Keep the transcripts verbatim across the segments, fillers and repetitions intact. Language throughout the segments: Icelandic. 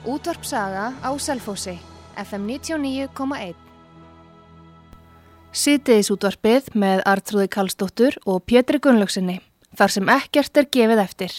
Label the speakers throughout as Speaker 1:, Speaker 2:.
Speaker 1: Útvarp Saga á Selfossi, F M níutíu og níu komma eitt. Síðdegisútvarpið með Arnþrúði Karlsdóttur og Pétri Gunnlaugsinni, þar sem ekkert er gefið eftir.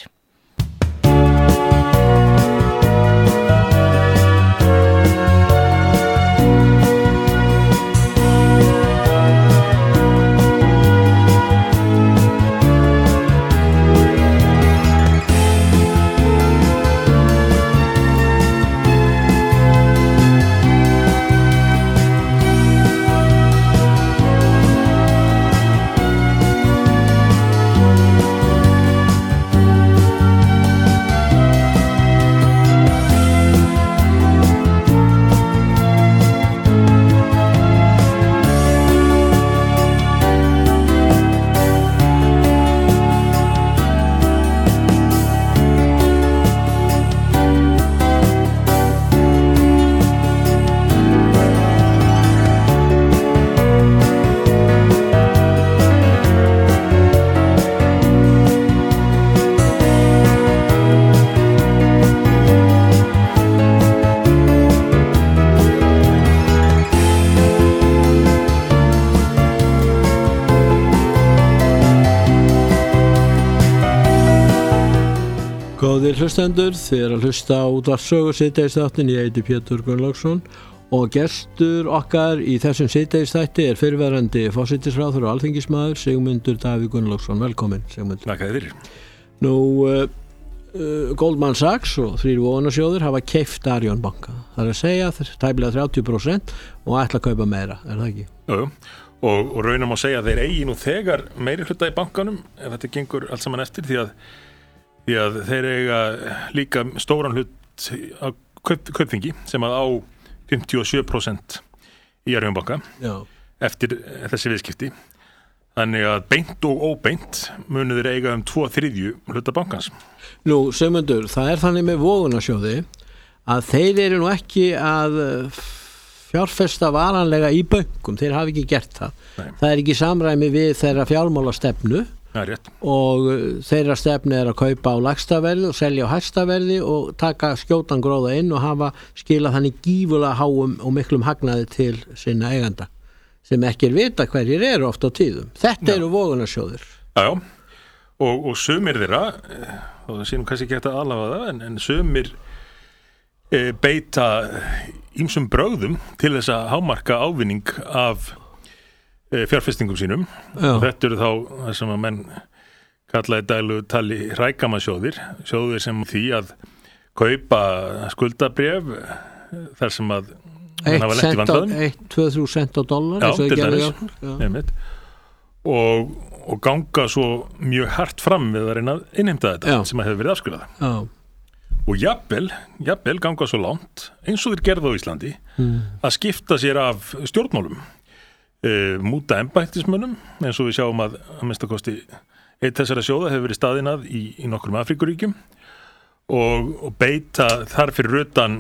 Speaker 2: Góðir hlustendur, þið er að hlusta á Útvarp Sögu síðdegisþáttin, ég heiti Pétur Gunnlaugsson og gestur okkar í þessum síðdegisþætti er fyrrverandi forsætisráðherra og alþingismaður Sigmundur Davíð Gunnlaugsson. Velkomin, Sigmundur.
Speaker 3: Takk fyrir.
Speaker 2: Nú, uh, uh, Goldman Sachs og þrír vogunarsjóðir hafa keypt Arion banka. Það er að segja tæplega þrjátíu prósent og ætla að kaupa meira, er það ekki?
Speaker 3: Jú, og, og raunum að segja að þeir eigi nú þegar meiri hluta í bankanum ef þetta gengur allt saman eftir því að því að þeir eiga líka stóran hlut á kaup, kaupþingi sem að á fimmtíu og sjö prósent í Arion banka Já. Eftir þessi viðskipti. Þannig að beint og óbeint munu þeir eiga um tvo þriðju hluta bankans.
Speaker 2: Nú, Sigmundur, það er þannig með vogunarsjóði að þeir eru nú ekki að fjárfesta varanlega í bönkum, þeir hafa ekki gert það. Nei. Það er ekki samræmi við þeirra fjármálastefnu. Og þeirra stefni er að kaupa á lægsta verði og selja á hæsta verði og taka skjótan gróða inn og hafa skilað þannig gífulega háum og miklum hagnaði til sinna eiganda sem ekki er vita hverjir eru oft á tíðum. Þetta já. Eru vogunarsjóðir.
Speaker 3: Já, og, og sumir þeirra, og það sínum kannski ekki hægt að alhafa það, en, en sumir e, beita ýmsum brögðum til þess að hámarka ávinning af fjárfestingum sínum. Já. Og þetta eru þá það sem að menn kalla í dælu tali hrækamarsjóðir, sjóðir sem því að kaupa skuldabréf þar sem að
Speaker 2: eitt til tvö cent á dollar.
Speaker 3: Já, til dæmis. Og, og ganga svo mjög hart fram við að reyna að innheimta þetta Já. Sem að hefur verið afskurðað. Já. Og jafnvel, jafnvel ganga svo langt eins og þeir gerðu á Íslandi mm. að skipta sér af stjórnmálum. Uh, múta embættismönnum eins og við sjáum að að minnsta kosti eitt þessara sjóða hefur verið staðinn að í, í nokkrum Afríkuríkjum og, og beita þar fyrir utan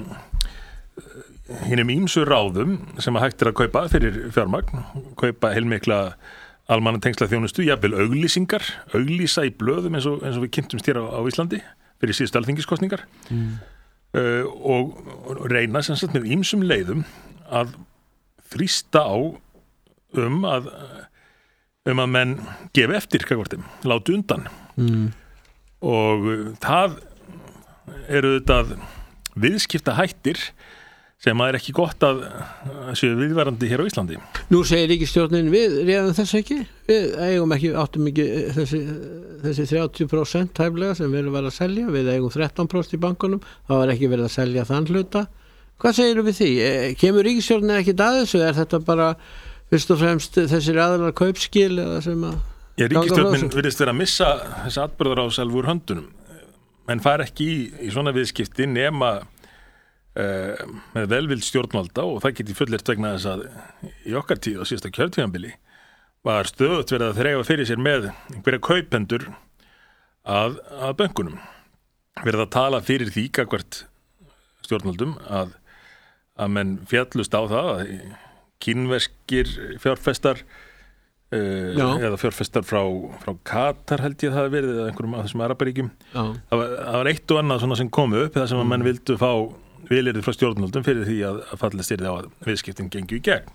Speaker 3: uh, hinum ýmsu ráðum sem að hægt er að kaupa fyrir fjármagn, kaupa heilmikla almannatengsla þjónustu, jafnvel auglýsingar, auglýsa í blöðum eins og, eins og við kynntumst hér á, á Íslandi fyrir síðustu alþingiskosningar mm. uh, og, og reyna sem sagt með ýmsum leiðum að þrýsta á um að um að menn gefi eftir kakvartum, láti undan mm. og það eru þetta viðskipta hættir sem að er ekki gott að séu viðvarandi hér á Íslandi.
Speaker 2: Nú segir ríkisstjórnin við réðum þess ekki, við eigum ekki áttum ekki þessi, þessi þrjátíu prósent tæplega sem við erum verið að selja, við eigum þrettán prósent í bankunum, það var ekki verið að selja þann hluta. Hvað segir við því? Kemur ríkisstjórnin ekki að þessu, er þetta bara fyrst og fremst þessir aðrar kaupskil eða sem að
Speaker 3: Já, ríkisstjórnin virðist vera að missa þessi atburðarás úr höndunum menn fara ekki í, í svona viðskipti nema uh, með velvild stjórnvalda og það geti fullirt vegna þess að í okkar tíð á síðasta kjörtímabili var stöðugt verið að þreifa fyrir sér með einhverja kaupendur að, að bönkunum verið að tala fyrir því gagnvart stjórnvaldum að, að menn fjallust á það að kínverskir fjárfestar uh, eða fjárfestar frá, frá Katar held ég það verið eða einhverjum af þessum Araparíkjum það var, það var eitt og annað svona sem kom upp það sem mm. að menn vildu fá vilyrði frá stjórnvöldum fyrir því að, að fallist yrði á að viðskiptin gengu í gegn.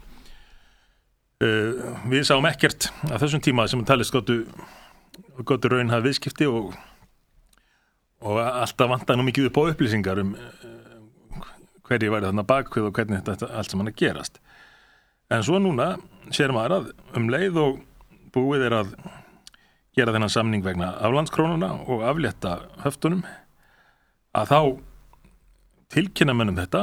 Speaker 3: Uh, við sáum ekkert að þessum tíma sem talist gotu, gotu raunhæf viðskipti og, og alltaf vantaði nú mikið upp á upplýsingar um uh, hverju væri þarna bakvið og hvernig þetta allt sem hann að gerast. En svo núna sér maður að um leið og búið er að gera þennan samning vegna aflandskrónuna og aflétta höftunum að þá tilkynna mönnum þetta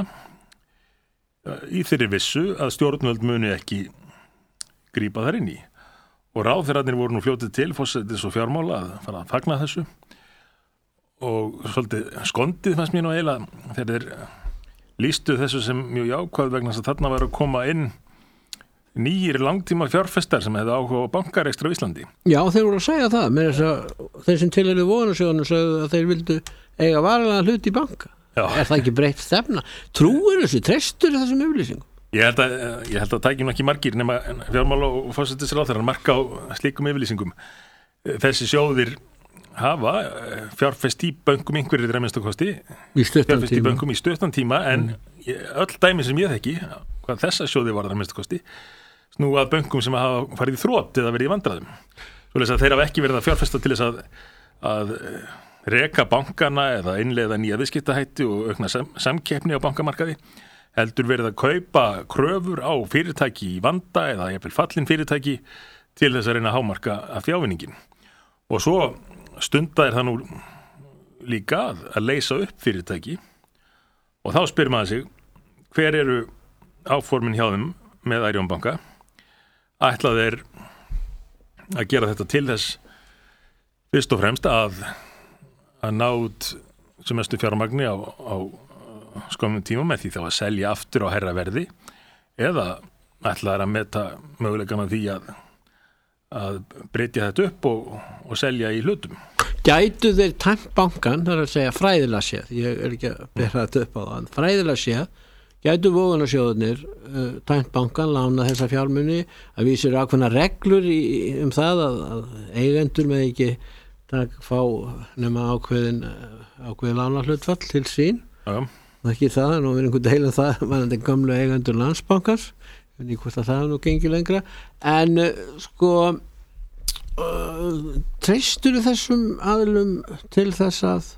Speaker 3: í þeirri vissu að stjórnvöld muni ekki grípa þar inn í og ráðherrarnir voru nú fljótið til forsætis og fjármála að fara að fagna þessu og svolítið skondið fannst mér nú eiginlega þegar þeir lýstu þessu sem mjög jákvæð vegna þess að þarna var að koma inn nýjir langtíma fjárfestar sem hefði áhuga á bankarekstur á Íslandi.
Speaker 2: Já, þeir voru að segja það með þess að þeir sem tilheyruðu vogunarsjóðunum sögðu að þeir vildu eiga varanlega hlut í banka. Já. Er það ekki breytt stefna? Trúir þessu, treystur þessum yfirlýsingum?
Speaker 3: Ég held að, ég held að tækjum ekki margir nema fjármála og forsætisráðherrar marka á slíkum yfirlýsingum. Þessi sjóðir hafa fjárfest í bönkum einhverjir þeirra minnstu kosti, fjárfest í bönkum í stuttan tíma en mm. öll dæmi sem ég þekki, hvað þessa sjóði var þar minnstu kosti, snú að bönkum sem hafa farið í þrot eða verið í vandræðum. Svoleiðis að þeir hafa ekki verið að fjárfesta til þess að, að reka bankana eða innleiða nýja viðskiptahætti og aukna sam, samkeppni á bankamarkaði, heldur verið að kaupa kröfur á fyrirtæki í vanda eða jafnvel fallin fyrirtæki til þess að reyna að hámarka að fjárvinningin. Og svo stundar það nú líka að, að leysa upp fyrirtæki og þá spyr maður sig hver eru áformin hjá þeim með Arion banka, ætlað er að gera þetta til þess fyrst og fremst að að náð sem mestu fjármagni á, á skömmum tíma með því þá að selja aftur á hærra verði eða ætlaðar að meta möguleika með því að, að breytja þetta upp og, og selja í hlutum.
Speaker 2: Gætu þeir tæmt bankan, það er að segja fræðilega séð, ég er ekki að bera þetta upp á það, fræðilega séð, gætu vogunarsjóðunir uh, tæmt bankan, lána þessa fjármuni, að vísir ákveðna reglur í, um það að, að eigendur með ekki tak, fá nema ákveðin ákveðin lána hlutfall til sín.
Speaker 3: Já.
Speaker 2: Það ekki það, nú er einhvern deilum það, mann þetta gömlu eigendur Landsbankans, ég veit ekki hvort að það nú gengi lengra, en uh, sko uh, treystur þessum aðlum til þess að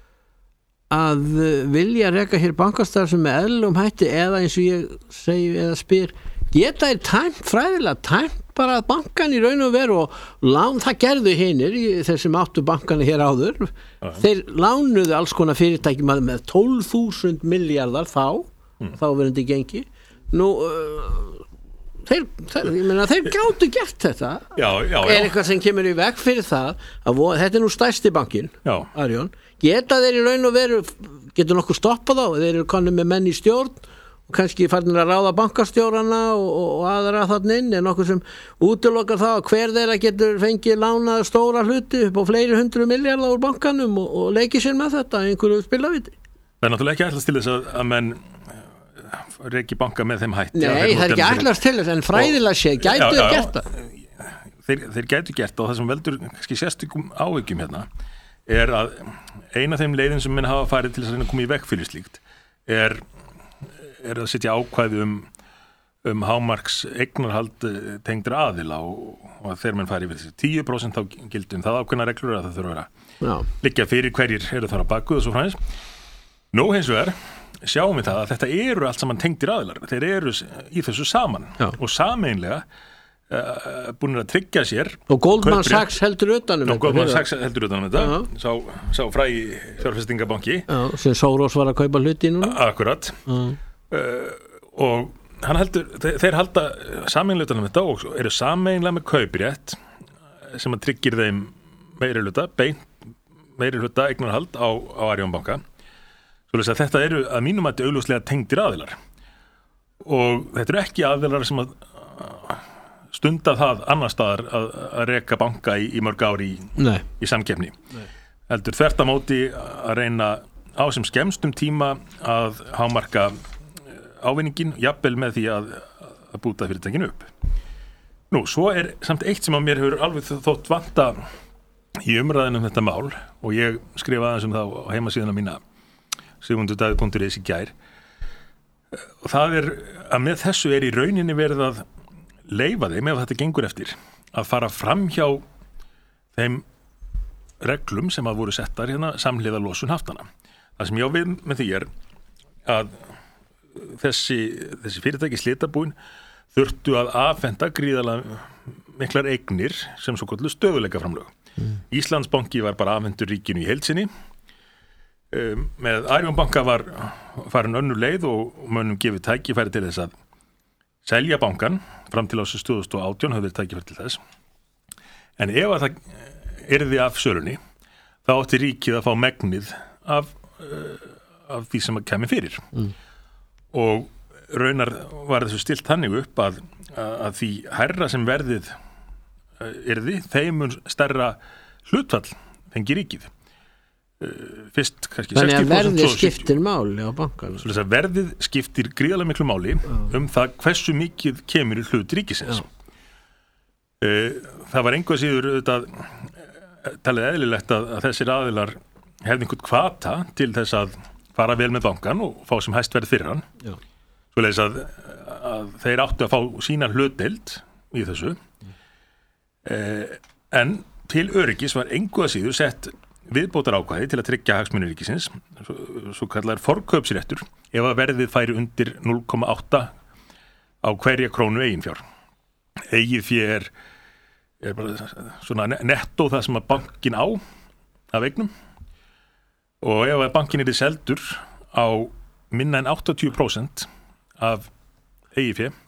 Speaker 2: að vilja reka hér bankastar sem með eðlum hætti eða eins og ég segi eða spyr, geta þér tæmt fræðilega, tæmt bara bankan í raun og veru og lán, það gerðu hinir þeir sem áttu bankana hér áður uh-huh. Þeir lánuðu alls konar fyrirtæki með tólf þúsund milljarðar þá, mm. þá verðandi gengi nú uh, þeir, þeir, ég meina, þeir gátu gert þetta
Speaker 3: já, já, já.
Speaker 2: Er eitthvað sem kemur í veg fyrir það að vo, þetta er nú stærsti bankin Arion, geta þeir í raun og veru getur nokkuð stoppað á, þeir eru konum með menn í stjórn og kannski farnir að ráða bankastjórana og, og aðra þarna inn er nokkuð sem útilokar það að hver þeirra getur fengið lánað stóra hluti upp á fleiri hundru milljarða úr bankanum og, og leiki sér með þetta einhverju spilaviti.
Speaker 3: Það er náttúrulega ekki ætlast til þess að, að menn reki banka með þeim hætti.
Speaker 2: Nei, það er ekki ætlast til þess en fræðilega sé, gætu þeir gert það?
Speaker 3: Þeir, þeir gætu gert og það sem veldur kannski sérstökum áhyggjum hérna er að eina af þeim leiðin sem menn hafa farið til þess að koma í veg fyrir slíkt er er að setja ákvæði um, um hámarks eignarhald tengdra aðila og, og þegar mann fari yfir þessi tíu prósent þá gildum það ákveðna reglur að það þurfa að vera liggja fyrir hverjir eru þar að baku og svo fræðis. Nú hins vegar sjáum við það að þetta eru allt saman tengdir aðilar, þeir eru í þessu saman Já. Og sameinlega uh, búin að tryggja sér
Speaker 2: og Goldman Sachs heldur utanum
Speaker 3: og Goldman Sachs heldur utanum þetta sá, sá frægi fjárfestingabanki
Speaker 2: sem Soros var að kaupa hluti núna
Speaker 3: akkurat Já. Uh, og hann heldur þeir, þeir halda sameinlega um þetta og eru sameinlega með kauprétt sem að tryggir þeim meiri hluta beint meiri hluta eignarhald á, á Arion banka svo að þetta eru að mínum að augljóslega tengdir aðilar og þetta eru ekki aðilar sem að stunda það annar staðar að, að reka banka í, í mörg ári í, í samkeppni Nei. Heldur þvert á móti að reyna á sem skemmstum tíma að hámarka ávinningin, jafnvel með því að, að búta fyrirtækinu upp. Nú, svo er samt eitt sem að mér hefur alveg þótt vanta í umræðinu um þetta mál og ég skrifaði þessum þá á heimasíðuna mína sigmundur davíð punktur is í gær. Og það er að með þessu er í rauninni verið að leyfa þeim, ef þetta gengur eftir, að fara fram hjá þeim reglum sem að voru settar hérna samhliða losun haftana. Það sem ég á við með því er að þessi, þessi fyrirtæki slitabúin þurftu að afhenda gríðarlega miklar eignir sem svo kallu stöðuleika framlög. Mm. Íslandsbanki var bara afhendur ríkinu í heild sinni. Um, með Arion banka var farin önnur leið og mönnum gefið tækifæri til þess að selja bankan fram til ársins tvö þúsund og átján höfðu þeir tækifæri til þess. En ef að það yrði af sölunni þá átti ríkið að fá megnið af, uh, af því sem að kemi fyrir. Mm. Og raunar var þessu stilt þannig upp að, að því hærra sem verðið yrði, þeim mun stærra hlutfall fengi ríkið. Fyrst kannski
Speaker 2: Þannig
Speaker 3: sextíu prósent.
Speaker 2: Þannig að verðið skiptir máli á bankanum.
Speaker 3: Svo þess að verðið skiptir gríðarlega miklu máli um það hversu mikið kemur í hlut ríkisins. Já. Það var einhvað síður auðvitað talið eðlilegt að, að þessir aðilar hefði einhvern hvata til þess að fara vel með bankan og fá sem hæst verð fyrir hann. Já. Svoleiðis að, að þeir áttu að fá sína hlutdeild í þessu. Mm. Eh, en til öryggis var engu að síður sett viðbótar ákvæði til að tryggja hagsmuni ríkisins, svo, svo kallar forkaupsréttur, ef að verðið færi undir núll komma átta á hverja krónu eiginfjár. Eigið fé er, er bara svona nettó það sem að bankin á af eignum og ef að bankin er seldur á minna en áttatíu prósent af eigið fé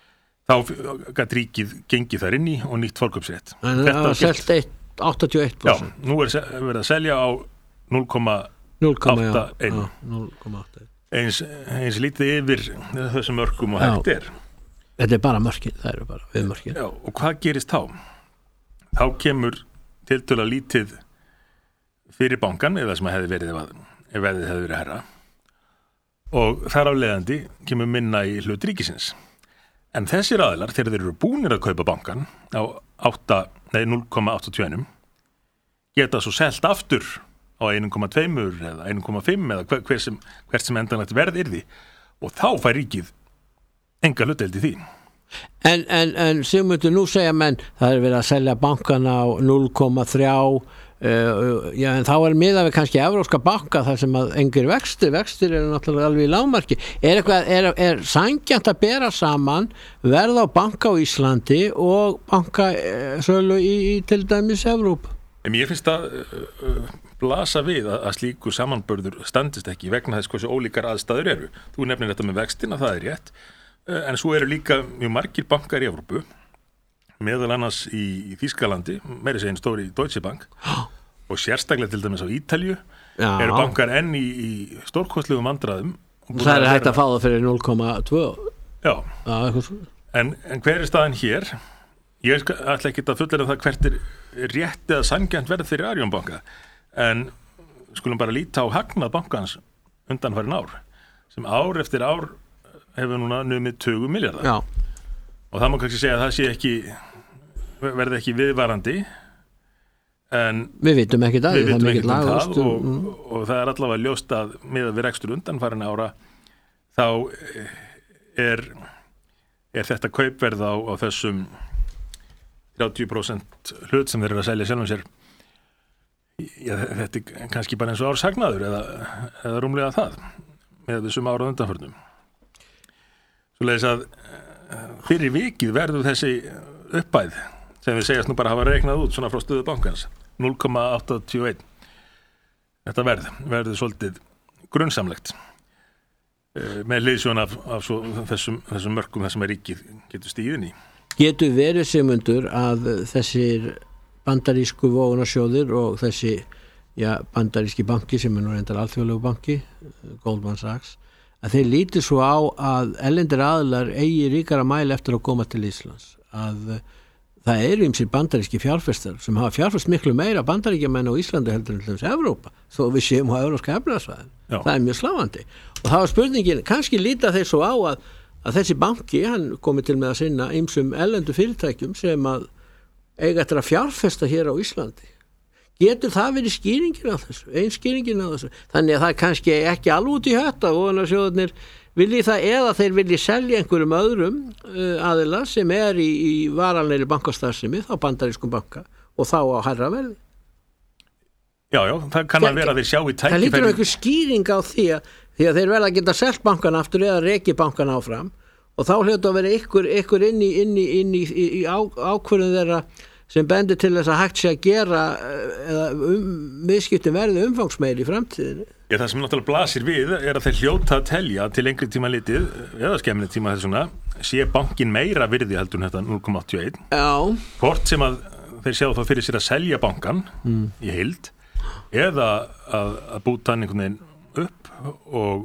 Speaker 3: þá gat ríkið gengið þar inn í og nýtt forkaupsrétt.
Speaker 2: En það var selt eitt áttatíu og eitt prósent.
Speaker 3: Já, nú er verið að selja á núll komma átta eitt. Eins, eins lítið yfir þessum mörkum og hægt er.
Speaker 2: Þetta er bara mörkin, það eru bara við mörkin.
Speaker 3: Já, og hvað gerist þá? Þá kemur tiltölulega lítið fyrir bankan eða sem hefði verið ef, ef veðið hefði verið herra og þar á leiðandi kemur minna í hlut ríkisins. En þessir aðilar, þegar þeir eru búnir að kaupa bankan á núll komma áttatíu og eitt geta svo selt aftur á eitt komma tvö eða eitt komma fimm eða hver, hver sem, hvert sem endanlegt verð yrði og þá fær ríkið enga hlutdeild í því.
Speaker 2: En, en, en Sigmundur, nú segja menn það er verið að selja bankana á núll komma þrjú Uh, já, en þá er miðað við kannski evrópska banka þar sem að engir vextir vextir eru náttúrulega alveg í lágmarki er, eitthvað, er, er sanngjarnt að bera saman verð á banka á Íslandi og banka uh, sölu í, í til dæmis Evrópu?
Speaker 3: Mér finnst að uh, blasa við að, að slíku samanburður standist ekki vegna þess hversu ólíkar aðstæður eru. Þú nefnir þetta með vextina, það er rétt uh, en svo eru líka mjög margir bankar í Evrópu meðal annars í, í Þýskalandi, meiri segin stóri í Deutsche Bank og sérstaklega til dæmis á Ítalju Já. Eru bankar enn í, í stórkostlegum vandræðum.
Speaker 2: Það er hægt að fá það fyrir núll komma tvö.
Speaker 3: Já, Já en, en hver er staðan hér? Ég ætla ekki að fullera það hvert er rétt eða sanngjarnt verð fyrir Arion banka en skulum bara líta á hagnað bankans undanfarin ár sem ár eftir ár hefur núna numið tuttugu milljarða. Já. Og það má kannski segja að það sé ekki verði ekki viðvarandi en
Speaker 2: við vitum ekki það,
Speaker 3: við vitum ekki
Speaker 2: það,
Speaker 3: það og, mm. og það er allavega ljóst að miðað við rekstur undanfarin ára þá er er þetta kaupverð á, á þessum þrjátíu prósent hlut sem þeir eru að selja sjálfum sér Já, þetta er kannski bara eins og ársagnaður eða, eða rúmlega það með þessum ára undanförnum svoleiðis að fyrir vikið verður þessi uppæð sem við segjast nú bara hafa reiknað út svona frá stöðu bankans núll komma áttatíu og eitt þetta verð, verður svolítið grunnsamlegt með hliðsjón af, af svo, þessum, þessum mörkum þessum að ríkið getur stíðin í.
Speaker 2: Getur verið Sigmundur að þessir bandarísku vogunarsjóðir og þessi já, bandaríski banki sem er nú reyndar alþjóðlegu banki Goldman Sachs að þeir líti svo á að erlendir aðilar eigi ríkara mæli eftir að koma til Íslands að það eru ýmsir bandaríski fjárfestar sem hafa fjárfest miklu meira bandaríkjamenn á Íslandi heldur en til þess Evrópa þó við séum á evrópska efnahagsvæðin það er mjög sláandi og það var spurningin kannski líta þeir svo á að, að þessi banki hann komi til með að sinna ýmsum erlendu fyrirtækjum sem að eiga eftir að fjárfesta hér á Íslandi getur það verið skýringin á þessu, einn skýringin á þessu, þannig að það er kannski ekki alveg út í hötta vogunarsjóðunir vilji það eða þeir vilji selja einhverjum öðrum uh, aðila sem er í, í varanlegri bankastarfsemi þá bandarískum banka og þá á hærra verði.
Speaker 3: Já, já, það kann að vera að þeir sjá í tækifæri.
Speaker 2: Það lítur einhver skýring á því að, því að þeir verða að geta selt bankan aftur eða reki bankan áfram og þá hljóta að vera ykkur, ykkur inn í, inn í, inn í, í, í á, ákvörðun þeirra sem bendir til þess að hægt sé að gera eða um, miðskiptin verði umfangsmeiri í framtíðinu.
Speaker 3: Já, það sem náttúrulega blasir við er að þeir hljóta að telja til lengri tíma litið eða skemmri tíma þessuna sé bankin meira virði heldur en þetta núll komma áttatíu og eitt.
Speaker 2: Já.
Speaker 3: Hvort sem að þeir sjá þá fyrir sér að selja bankan mm. í heild eða að, að búta hann einhvern veginn upp og,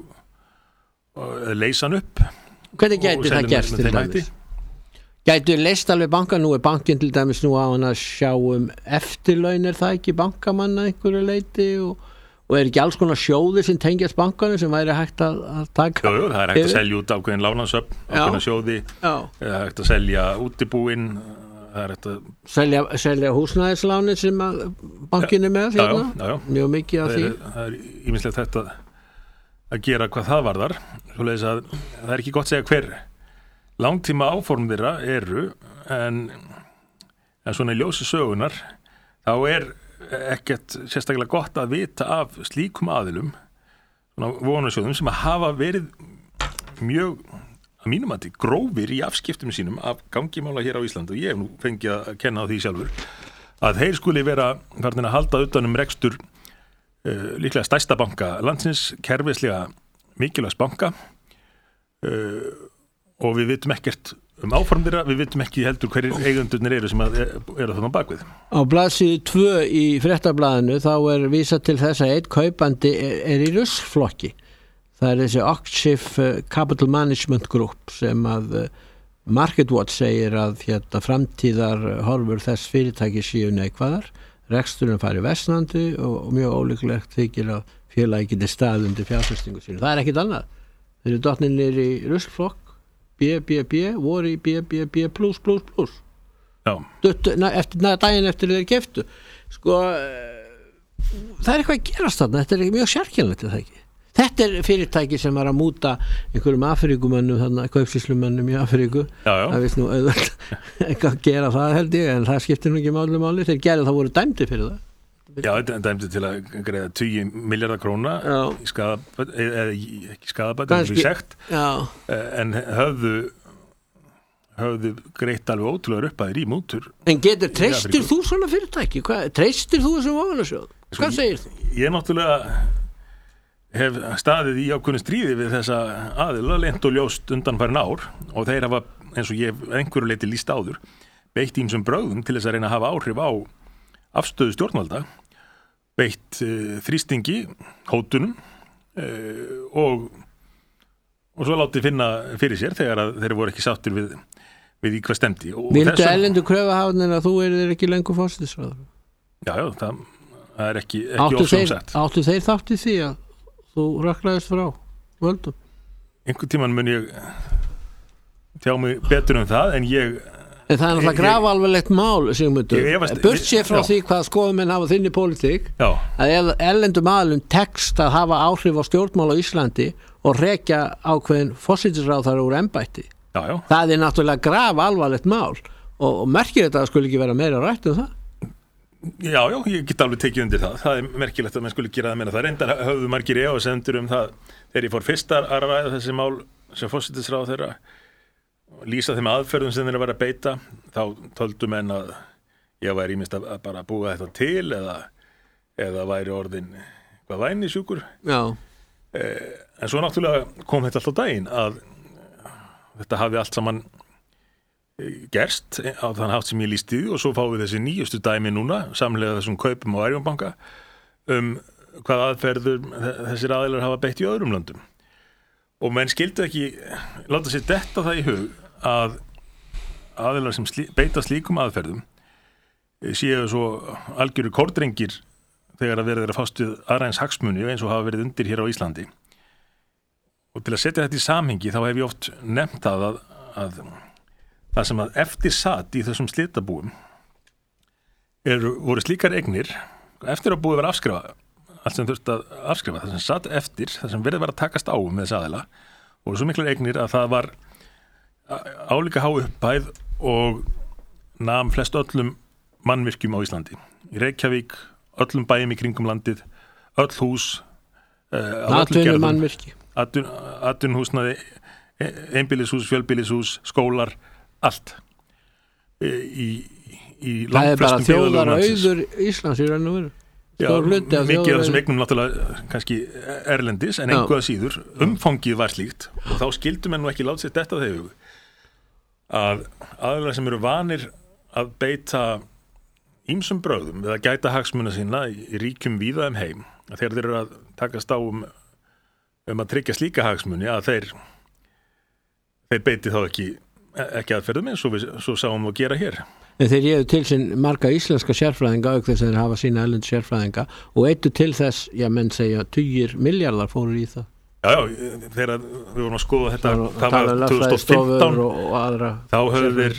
Speaker 3: og leysa hann upp.
Speaker 2: Hvernig gæti það gerst til dæmis? Gætu leist alveg banka, nú er bankin til dæmis nú á hann að sjá um eftirlaun er það ekki bankamanna einhverju leiti og, og er ekki alls konar sjóði sem tengjast bankanum sem væri hægt að, að taka?
Speaker 3: Jú, jú, það er hægt að selja út ákveðin lánansöfn, ákveðina sjóði, það er hægt að selja útibúin, það er hægt að
Speaker 2: selja, selja húsnæðisláni sem að bankinu með
Speaker 3: já, hérna, já, já.
Speaker 2: Mjög mikið af því.
Speaker 3: Það er ýmislegt þetta að gera hvað það varðar, svoleiðis að það er ekki gott að segja hver langtíma áform þeirra eru en, en svona í ljósi sögunar þá er ekkert sérstaklega gott að vita af slíkum aðilum svona vogunarsjóðum sem að hafa verið mjög að mínum að þið grófir í afskiptum sínum af gangimála hér á Íslandi og ég hef nú fengið að kenna á því sjálfur að þeir skuli vera farin að halda utan um rekstur uh, líklega stærsta banka landsins, kerfislega mikilvægs banka uh, og við vitum ekkert um áform þeirra, við vitum ekki heldur hverjir eigendurnir eru sem að eru þarna bakvið. Á
Speaker 2: blaðsíðu tvö í fréttablaðinu þá er vísað til þess að einn kaupandi er, er í ruslflokki. Það er þessi Oxshif Capital Management Group sem að MarketWatch segir að hérna, framtíðar horfur þess fyrirtæki séu neikvæðar, reksturinn fari versnandi og, og mjög ólíklegt þykir að félagi geti staðið undir fjárfestingu sínu. Það er ekkit annað. Þeir eru dottninir í ruslflokk B, B, B, voru í B, B, B plus, plus, plus.
Speaker 3: Já.
Speaker 2: Duttu, na, eftir, na, daginn eftir þeir keftu. Sko, það er eitthvað að gerast þarna, þetta er mjög sérkjænlegt, það ekki. Þetta er fyrirtæki sem var að múta einhverjum Afríkumönnum, þarna, kaupsýslumönnum í Afríku.
Speaker 3: Já, já.
Speaker 2: Það veist nú auðvitað ekki að gera það held ég, en það skiptir nú ekki máli máli. Þeir gerðu það voru dæmdi fyrir það.
Speaker 3: Já, þetta dæmdi til að greiða tugi milljarða króna í skadabæt, eða ekki skadabæt, en við sekt, en höfðu, höfðu greitt alveg ótrúlega upphæðir í mútur.
Speaker 2: En getur, treystir þú svona fyrirtæki? Hvað, treystir þú þessum vogunarsjóð? Hvað
Speaker 3: sko,
Speaker 2: segir þú?
Speaker 3: Ég náttúrulega hef staðið í ákveðnu stríði við þessa aðila leynt og ljóst undanfarin ár og þeir hafa, eins og ég einhverju leyti lýst áður, beitt ýmsum brögðum til þess að reyna að hafa áhrif á afstöðu stjórnvalda, beitt uh, þrýstingi, hótunum uh, og, og svo látið finna fyrir sér þegar að þeir voru ekki sáttir við, við í hvað stemdi.
Speaker 2: Vildu erlendu kröfuhafnir að þú eru þeir ekki lengur forsætisráðherra?
Speaker 3: Já, já, það, það er ekki, ekki ósumsett.
Speaker 2: Áttu þeir þátt í því að þú rökklaðist frá völdum?
Speaker 3: Einhvern tímann mun ég tjá mig betur um það, en ég
Speaker 2: En það er náttúrulega grafalvarlegt mál, Sigmundur. Burt sér frá já. Því hvað skoðumenn hafa þinni pólitík, já. Að erlendum aðilum tekst að hafa áhrif á stjórnmál á Íslandi og rekja ákveðin forsætisráðherra úr embætti.
Speaker 3: Já, já.
Speaker 2: Það er náttúrulega grafalvarlegt mál og, og merkir þetta að skuli ekki vera meira rætt um það?
Speaker 3: Já, já, ég get alveg tekið undir það. Það er merkilegt að menn skuli gera það meina. Það reyndar höfðu margir efasemdir um það þegar ég fór fyrst að ræða þessi mál sem forsætisráðherra lýsa þeim aðferðum sem þeir að vera að beita, þá töldu menn að ég væri ímist að bara búa þetta til eða, eða væri orðin hvað væni sjúkur.
Speaker 2: Já.
Speaker 3: Eh, en svo náttúrulega kom þetta alltaf daginn að þetta hafi allt saman gerst á þann hátt sem ég lýsti og svo fáum við þessi nýjustu dæmi núna, samlega þessum kaupum á Arion banka um hvað aðferður þessir aðilar hafa beitt í öðrum löndum. Og menn skildu ekki láta sér detta það í hug að aðilar sem slí, beita slíkum aðferðum séu svo algjöru kórdrengir þegar að verið er að fást við aðræns hagsmuni eins og hafa verið undir hér á Íslandi. Og til að setja þetta í samhengi þá hef ég oft nefnt það að, að það sem að eftir satt í þessum slitabúum eru, voru slíkar eignir, eftir að búið að vera afskrifa allt sem þurfti að afskrifa, það sem satt eftir, það sem verið að vera að takast á með þess aðila og svo miklar eignir að það var álíka há upphæð og nam flest öllum mannvirkjum á Íslandi. Í Reykjavík, öllum bæjum í kringum landið, öll hús, uh,
Speaker 2: atvinnu mannvirki,
Speaker 3: atvinnuhúsnaði, einbýlishús, fjölbýlishús, skólar, allt. Í, í
Speaker 2: það er bara þjóðar auður Íslands í raun og veru.
Speaker 3: Já, mikið af þessum eignum náttúrulega kannski erlendis en einhvað síður, umfangið var slíkt og þá skildum en nú ekki láta sér þetta þegar að aðalega sem eru vanir að beita ýmsum brögðum eða gæta hagsmuna sína í ríkjum víða um heim að þegar þeir eru að takast á um, um að tryggja slíka hagsmuni að þeir þeir beiti þá ekki ekki aðferðum eins og við svo sáum að gera hér.
Speaker 2: En þeir hefðu til sín marga íslenska sérfræðinga auk þess að þeir hafa sína erlend sérfræðinga og eittu til þess, já menn segja tugir miljardar fóru í það.
Speaker 3: Já, já, þegar við vorum að skoða þetta það var tvö þúsund og fimmtán
Speaker 2: og, og aðra
Speaker 3: þá höfðu þeir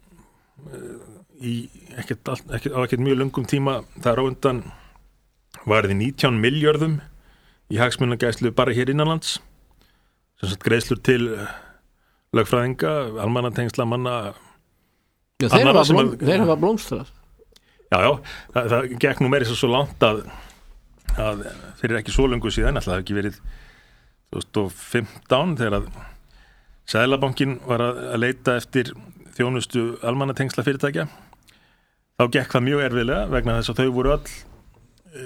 Speaker 3: í ekkert, ekkert, á ekkert mjög löngum tíma þar á undan varði nítján milljörðum í hagsmunagæslu bara hér innanlands sem sagt greiðslur til lögfræðinga, almannatengsla manna.
Speaker 2: Já, þeir hafa, blóm, að, þeir hafa blómstrað.
Speaker 3: Já, já, það, það gekk nú meiri svo langt að, að þeir eru ekki svo löngu síðan, alltaf það hefði ekki verið tvö þúsund og fimmtán þegar að Seðlabankinn var að, að leita eftir þjónustu almannatengsla fyrirtækja. Þá gekk það mjög erfiðlega vegna þess að þau voru öll e,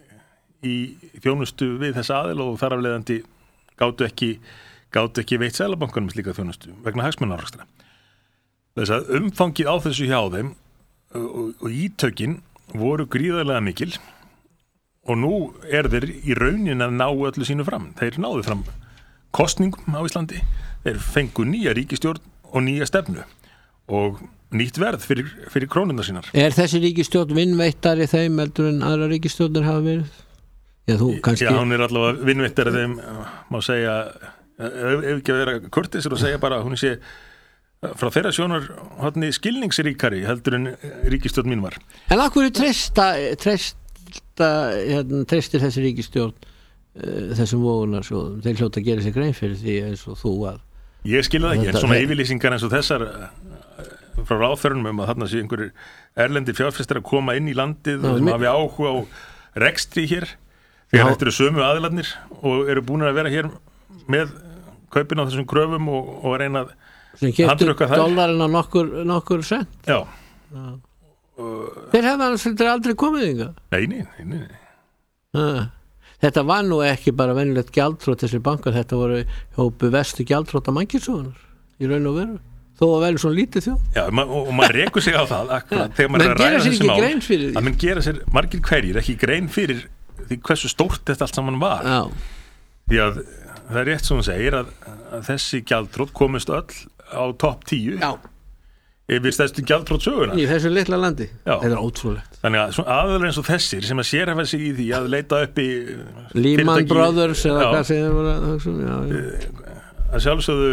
Speaker 3: í þjónustu við þessa aðil og þar af leiðandi gátu ekki, gátu ekki veitt Seðlabankanum slíka þjónustu vegna hagsmunaárekstra. Þess að umfangið á þessu hjá þeim og, og ítökin voru gríðarlega mikil og nú er þeir í raunin að ná öllu sínu fram. Þeir náðu fram kosningum á Íslandi, þeir fengu nýja ríkisstjórn og nýja stefnu og nýtt verð fyrir, fyrir krónundar sínar.
Speaker 2: Er þessi ríkisstjórn vinnveittari þeim heldur en aðra ríkisstjórnir hafa verið? Já, þú kannski...
Speaker 3: Já, hún er allavega vinnveittari þeim, má segja, ef ekki að vera kurteisir og segja bara, hún sé frá þeirra sjónar hodni skilningsríkari heldur en ríkisstjórn mín var.
Speaker 2: En af hverju treysta, treysta, hérna, treystir þessi ríkisstjórn uh, þessum vogunarsjóðum? Þeir hljóta að gera sér grein fyrir því eins og þú að...
Speaker 3: Ég skilja það ekki, en svona yfirlýsingar eins og þessar frá ráðherrunum um að þarna sé einhverjir erlendir fjárfestar að koma inn í landið og sem hafi áhuga á rekstri hér þegar þetta eru sömu aðilarnir og eru búin að vera hér með kaupin á þessum kröfum og, og að reyna að
Speaker 2: sem getur dólarinn á nokkur, nokkur sent.
Speaker 3: Já.
Speaker 2: Já. Uh, Þeir hefða aldrei komið yngar.
Speaker 3: Nei, nei, nei. nei.
Speaker 2: Uh, þetta var nú ekki bara venjulegt gjaldþrot þessi bankar, þetta voru hópu vestu gjaldþrota mannkynssögunar í raun og veru. Þó að verður svona lítið þjóð.
Speaker 3: Já, og, og maður rekur sig á það akkurat, þegar maður er að ræða þessi mál að mann gera sér margir hverjir ekki grein fyrir því hversu stórt þetta allt saman var.
Speaker 2: Já.
Speaker 3: Því að það er rétt sem hún segir að, að þessi gjaldþrot komist öll á topp tíu.
Speaker 2: Já.
Speaker 3: Yfir stærstu gjaldþrot söguna.
Speaker 2: Í þessu litla landi.
Speaker 3: Já.
Speaker 2: Þetta er ótrúlegt.
Speaker 3: Þannig að aðalega eins og þessir sem að sérhæfa sig í því að leita upp í
Speaker 2: Lehman Brothers eða hvað sem þeir voru að hugsa um. Já, já.
Speaker 3: Að sjálfsögðu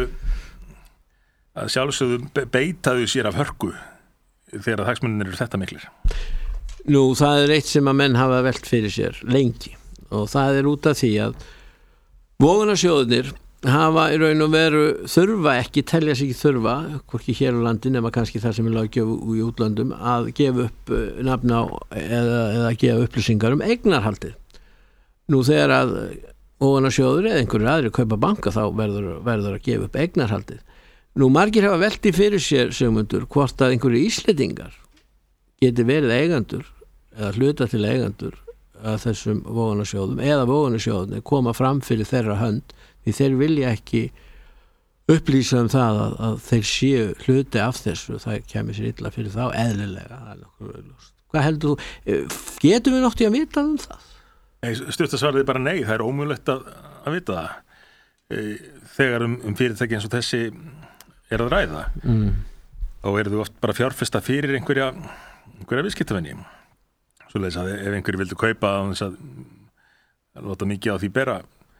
Speaker 3: að sjálfsögðu beitaðu sér af hörku þegar að hagsmunir eru þetta miklir.
Speaker 2: Nú, það er eitt sem að menn hafa velt fyrir sér lengi og það er út af því að vogunarsjóðirnir hafa í raun og veru þurfa ekki, telja sig ekki þurfa, hvorki hér á landi nema kannski það sem er löggjöf í útlöndum að gefa upp nafn á eða, eða gefa upplýsingar um eignarhaldið. Nú þegar að vogunarsjóður eða einhverjir aðrir kaupa banka þá verður, verður að gefa upp eignarhaldið. Nú margir hafa velti fyrir sér Sigmundur hvort að einhverju Íslendingar geti verið eigendur eða hluta til eigendur að þessum vogunarsjóðum eða vogunarsjóðum koma fram fyrir þeirra hönd því þeir vilja ekki upplýsa um það að, að þeir séu hluti af þessu, það kemur sér illa fyrir þá eðlilega. Hvað heldur þú? Getum við náttúrulega að vita um það?
Speaker 3: Stuttasvarið er bara nei, það er ómögulegt að, að vita það. Þegar um, um fyrirtæki eins og þessi er að ræða mm. þá eru þú oft bara fjárfesta fyrir einhverja, einhverja viðskiptavenji. Svoleiðis að ef einhverju vildu kaupa á þess að láta mikið á því bera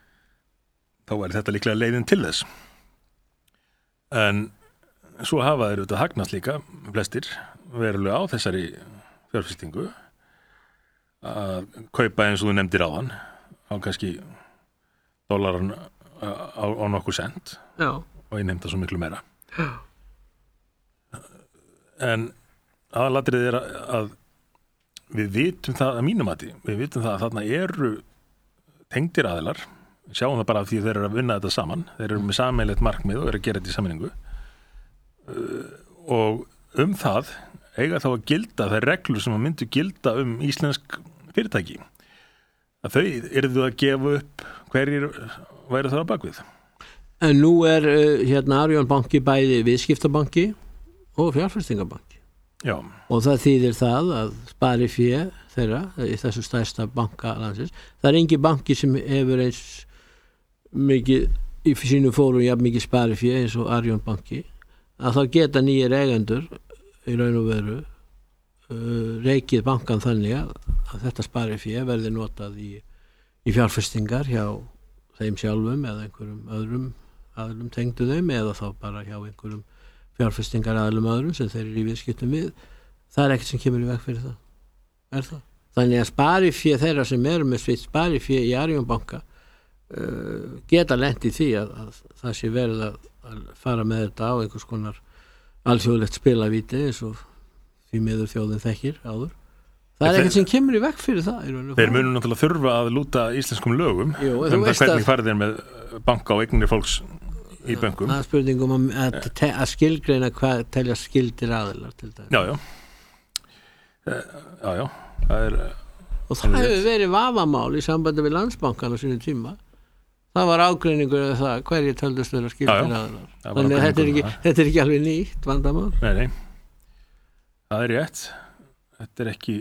Speaker 3: þá væri þetta líklega leiðin til þess. En svo hafa þeir auðvitað hagnast líka flestir verulega á þessari fjárfestingu að kaupa eins og þú nefndir áðan á kannski dólaran á, á nokkur sent
Speaker 2: Já.
Speaker 3: og innheimta svo miklu meira. Já. En aðalatrið er að við vitum það að mínum mati, við vitum það að þarna eru tengdir aðilar, sjáum það bara af því þeir eru að vinna þetta saman, þeir eru með sameiginlegt markmið og eru að gera þetta í sameiningu og um það eiga þá að gilda þær reglur sem að myndu gilda um íslensk fyrirtæki, að þau yrðu að gefa upp hverjir væri það á bakvið.
Speaker 2: En nú er uh, hérna Arion banki bæði viðskiptabanki og fjárfestingabanki.
Speaker 3: Já.
Speaker 2: Og það þýðir það að spari fé þeirra í þessu stærsta banka landsins. Það er engin banki sem hefur eins mikið í sínu fórum jafn mikið spari fé eins og Arion banki, að þá geta nýjir eigendur í raun og veru uh, reikið bankan þannig að, að þetta spari fé verði notað í, í fjárfestingar hjá þeim sjálfum eða einhverjum öðrum aðlum tengdu þeim eða þá bara hjá einhverjum fjárfestingar aðlum öðrum sem þeir eru í viðskiptum við. Það er ekkert sem kemur í veg fyrir það. Er það? Þannig að sparifé þeirra sem eru með svitt sparifé í Arion banka uh, geta lent í því að, að það sé verið að, að fara með þetta á einhvers konar alþjóðlegt spilavíti eins og því miður þjóðin þekkir áður. Það er ekkert sem kemur í veg fyrir það.
Speaker 3: Þeir munu náttúrulega þurfa að lúta íslenskum lögum
Speaker 2: Jú,
Speaker 3: um það hvernig farið er með banka og eignir fólks í bönkum.
Speaker 2: Það er spurningum að, að, að skilgreina hvað telja skildir aðilar til dæmis.
Speaker 3: Já, já. Já, já. Það er,
Speaker 2: og það hefur verið vafamál í sambandi við Landsbankan á sínum tíma. Það var ágreiningur af það hverju töldust vera skildir já, já. aðilar. Þannig að þetta er, ekki, þetta er ekki alveg nýtt vandamál.
Speaker 3: Nei, nei. Það er rétt. Þetta er ekki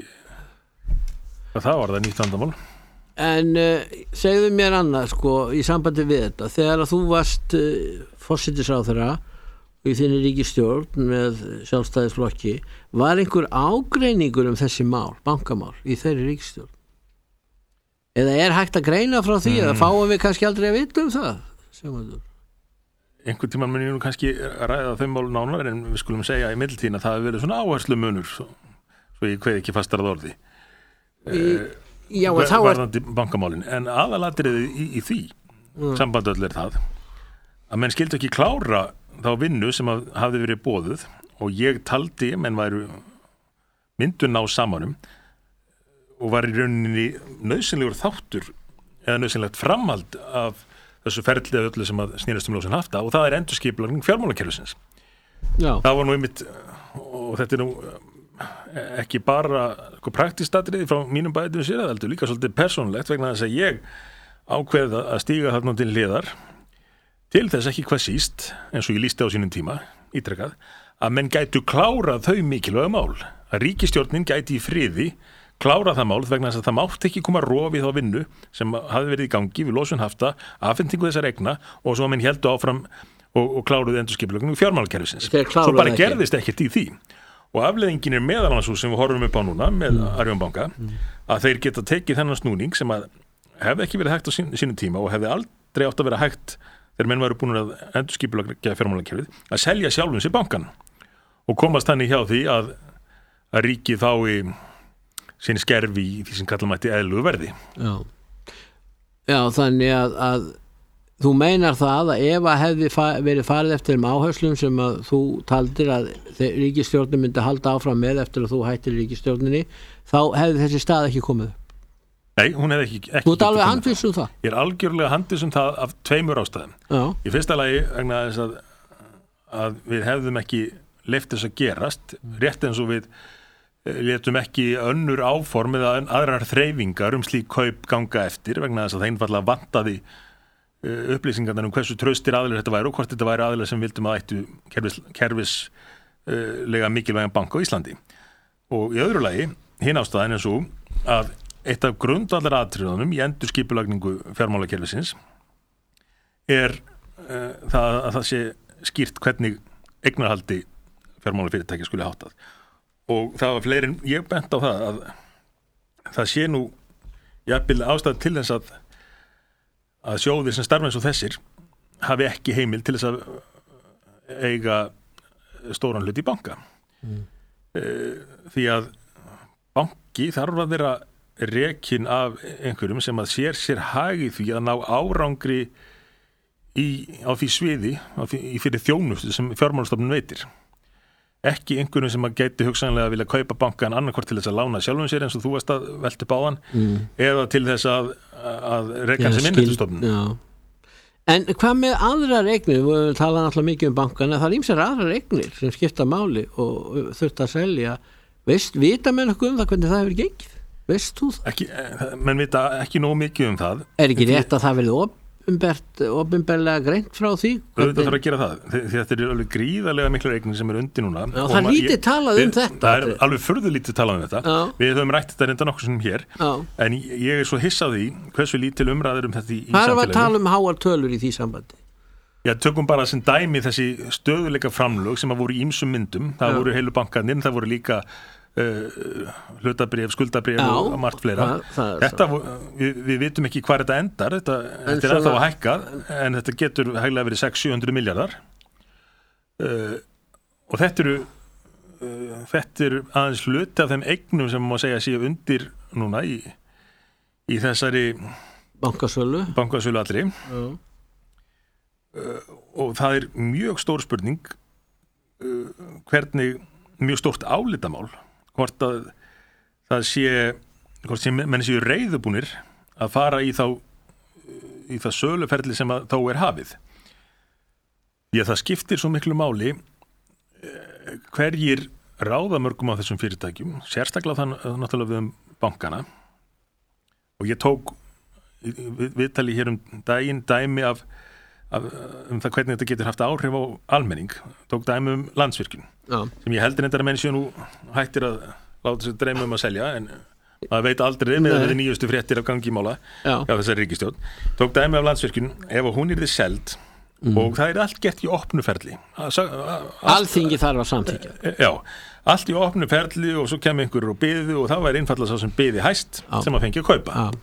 Speaker 3: það var það nýtt vandamál.
Speaker 2: En uh, segðu mér annað sko í sambandi við þetta, þegar að þú varst uh, forsætisráðherra í þinni ríkisstjórn með sjálfstæðisflokki, var einhver ágreiningur um þessi mál, bankamál í þeirri ríkisstjórn? Eða er hægt að greina frá því mm. eða fáum við kannski aldrei að vita um það?
Speaker 3: Einhvern tímann mun ég nú kannski ræða þau mál nánar, en við skulum segja í middeltíðina að það hefur verið svona áherslu munur svo, svo ég kveið ekki fastar að orði
Speaker 2: í, já, þá
Speaker 3: varðandi bankamálin, en aðalatriði í, í því mm. sambandi öll er það að menn skildu ekki klára þá vinnu sem að hafði verið boðuð og ég taldi menn væru myndu ná samanum og var í rauninni nauðsynlegur þáttur eða nauðsynlegt framhald af þessu ferli eða öllu sem að snýrast um lóðsinn hafta og það er endurskipulagning fjármálakerfisins. Já. Það var nú einmitt og þetta er nú ekki bara sko, praktískt atriði frá mínum bætum sér heldur líka svolítið persónulegt vegna þess að ég ákveða að stíga þarna til hliðar til þess ekki hvað síst eins og ég lýsti á sínum tíma ítrekað að menn gætu klára þau mikilvæga mál að ríkisstjórnin gæti í friði klára það mál vegna þess að það mátt ekki koma rof í þá vinnu sem hafði verið í gangi við losun hafta, afhendingu þessar eigna og svo að menn héldu áfram og, og kláruði endurskipulagningu fjármálakerfisins. Svo bara gerðist ekkert í því. Og afleiðingin er meðal annars sem við horfum upp á núna með mm. Arion banka mm. að þeir geta tekið þennan snúning sem að hefði ekki verið hægt á sín, sínum tíma og hefði aldrei átt að vera hægt þegar menn væru búin að endurskipuleggja fjármálakerfið að selja sjálfum sér bankan og komast þannig hjá því að, að ríkið þá í sín skerfi í því sem kallar mætti eðlugu verði.
Speaker 2: Já, Já þannig að, að þú meinar það að ef að hefði fa- verið farið eftir um áherslum sem að þú taldir að ríkisstjórnin myndi halda áfram með eftir að þú hættir ríkisstjórninni, þá hefði þessi stað ekki komið upp?
Speaker 3: Nei, hún hefði ekki, ekki
Speaker 2: Þú ert alveg handviss um það?
Speaker 3: Ég er algjörlega handviss um það af tveimur ástæðum. Já. Í fyrsta lagi vegna þess að, að við hefðum ekki leyft þess að gerast, rétt eins og við létum ekki önnur áform eða aðrar þreifingar um slík kaup ganga eftir vegna þess að það einfallega vantaði upplýsingarnar um hversu traustir aðilar þetta væri og hvort þetta væri aðilar sem vildum að ættu kerfis, kerfislega mikilvægan banka á Íslandi. Og í öðru lagi, hinn ástæðan er svo að eitt af grundvallar atriðunum í endurskipulagningu fjármálakerfisins er uh, það að það sé skýrt hvernig eignarhaldi fjármálafyrirtæki skuli háttað. Og það var fleiri en ég bent á það að það sé nú jafnvel ástæð til þess að að sjóðir sem starfa eins og þessir hafi ekki heimil til þess að eiga stóran hlut í banka. Mm. Því að banki þarf að vera rekin af einhverjum sem að sér sér hagi því að ná árangri í, á því sviði á því, í fyrir þjónustu sem fjármálastofnun veitir. Ekki einhverjum sem að gæti hugsanlega að vilja kaupa bankan annarkvort til þess að lána sjálfum sér eins og þú varst að velta upp á hann mm. eða til þess að, að reka hann sem innheimtustofnun.
Speaker 2: Já. En hvað með aðrar eignir? Við höfum talað náttúrulega mikið um bankana, það er ýmsar aðrar eignir sem skipta máli og þurft að selja. Veist, vita menn okkur um það hvernig það hefur gengið? Veist þú það?
Speaker 3: Ekki, menn vita ekki nóg mikið um það.
Speaker 2: Er ekki rétt að það verði opinbert, opinberlega greint frá því?
Speaker 3: Þetta þarf að gera það. Þetta er alveg gríðarlega miklar eignir sem er undir núna.
Speaker 2: Já, það er lítið talað um þetta.
Speaker 3: Það er alveg furðu lítið talað um þetta. Já. Við höfum rætt þetta reynda nokkur sem hér. Já. En ég er svo hissað því hversu lítil umræður um þetta í, í samfélaginu.
Speaker 2: Það er að tala um háar tölur í því sambandi.
Speaker 3: Já, tökum bara sem dæmi þessi stöðuleika framlög sem að voru í ýmsum myndum. Það Já. voru heilu bankarnir, það voru líka uh, hlutabréf, skuldabréf Já, og margt fleira. Það, það þetta, við, við vitum ekki hvað þetta endar, þetta, þetta er alltaf að hækka, en þetta getur hæglega verið sex til sjö hundruð milljarðar. Uh, og þetta eru, uh, þetta eru aðeins hluti af þeim eignum sem má segja séu undir núna í, í þessari
Speaker 2: bankasölu,
Speaker 3: bankasölu allri. Já. Uh, og það er mjög stór spurning uh, hvernig mjög stórt álitamál hvort að það sé hvort sem menn séu reiðubúnir að fara í þá í það söluferli sem að þó er hafið. Því að það skiptir svo miklu máli uh, hverjir ráða mörgum á þessum fyrirtækjum, sérstaklega þann náttúrulega við um bankana og ég tók viðtali hér um daginn dæmi af um það hvernig þetta getur haft áhrif á almenning, tók dæmi um Landsvirkjun Já. sem ég heldur endara menn séu nú hættir að láta sér dreyma um að selja en maður veit aldrei með þessi nýjustu fréttir af gangi í mála Já. Já, þessari ríkisstjórn tók dæmi af Landsvirkjun ef hún yrði seld mm. og það er allt gert í opnu ferli
Speaker 2: Alþingi þarf að samþykkja
Speaker 3: Já, allt í opnu ferli og svo kemur einhverjur og biðu og það væri einfaldlega sá sem biði hæst Já. sem að fengi að kaupa Já.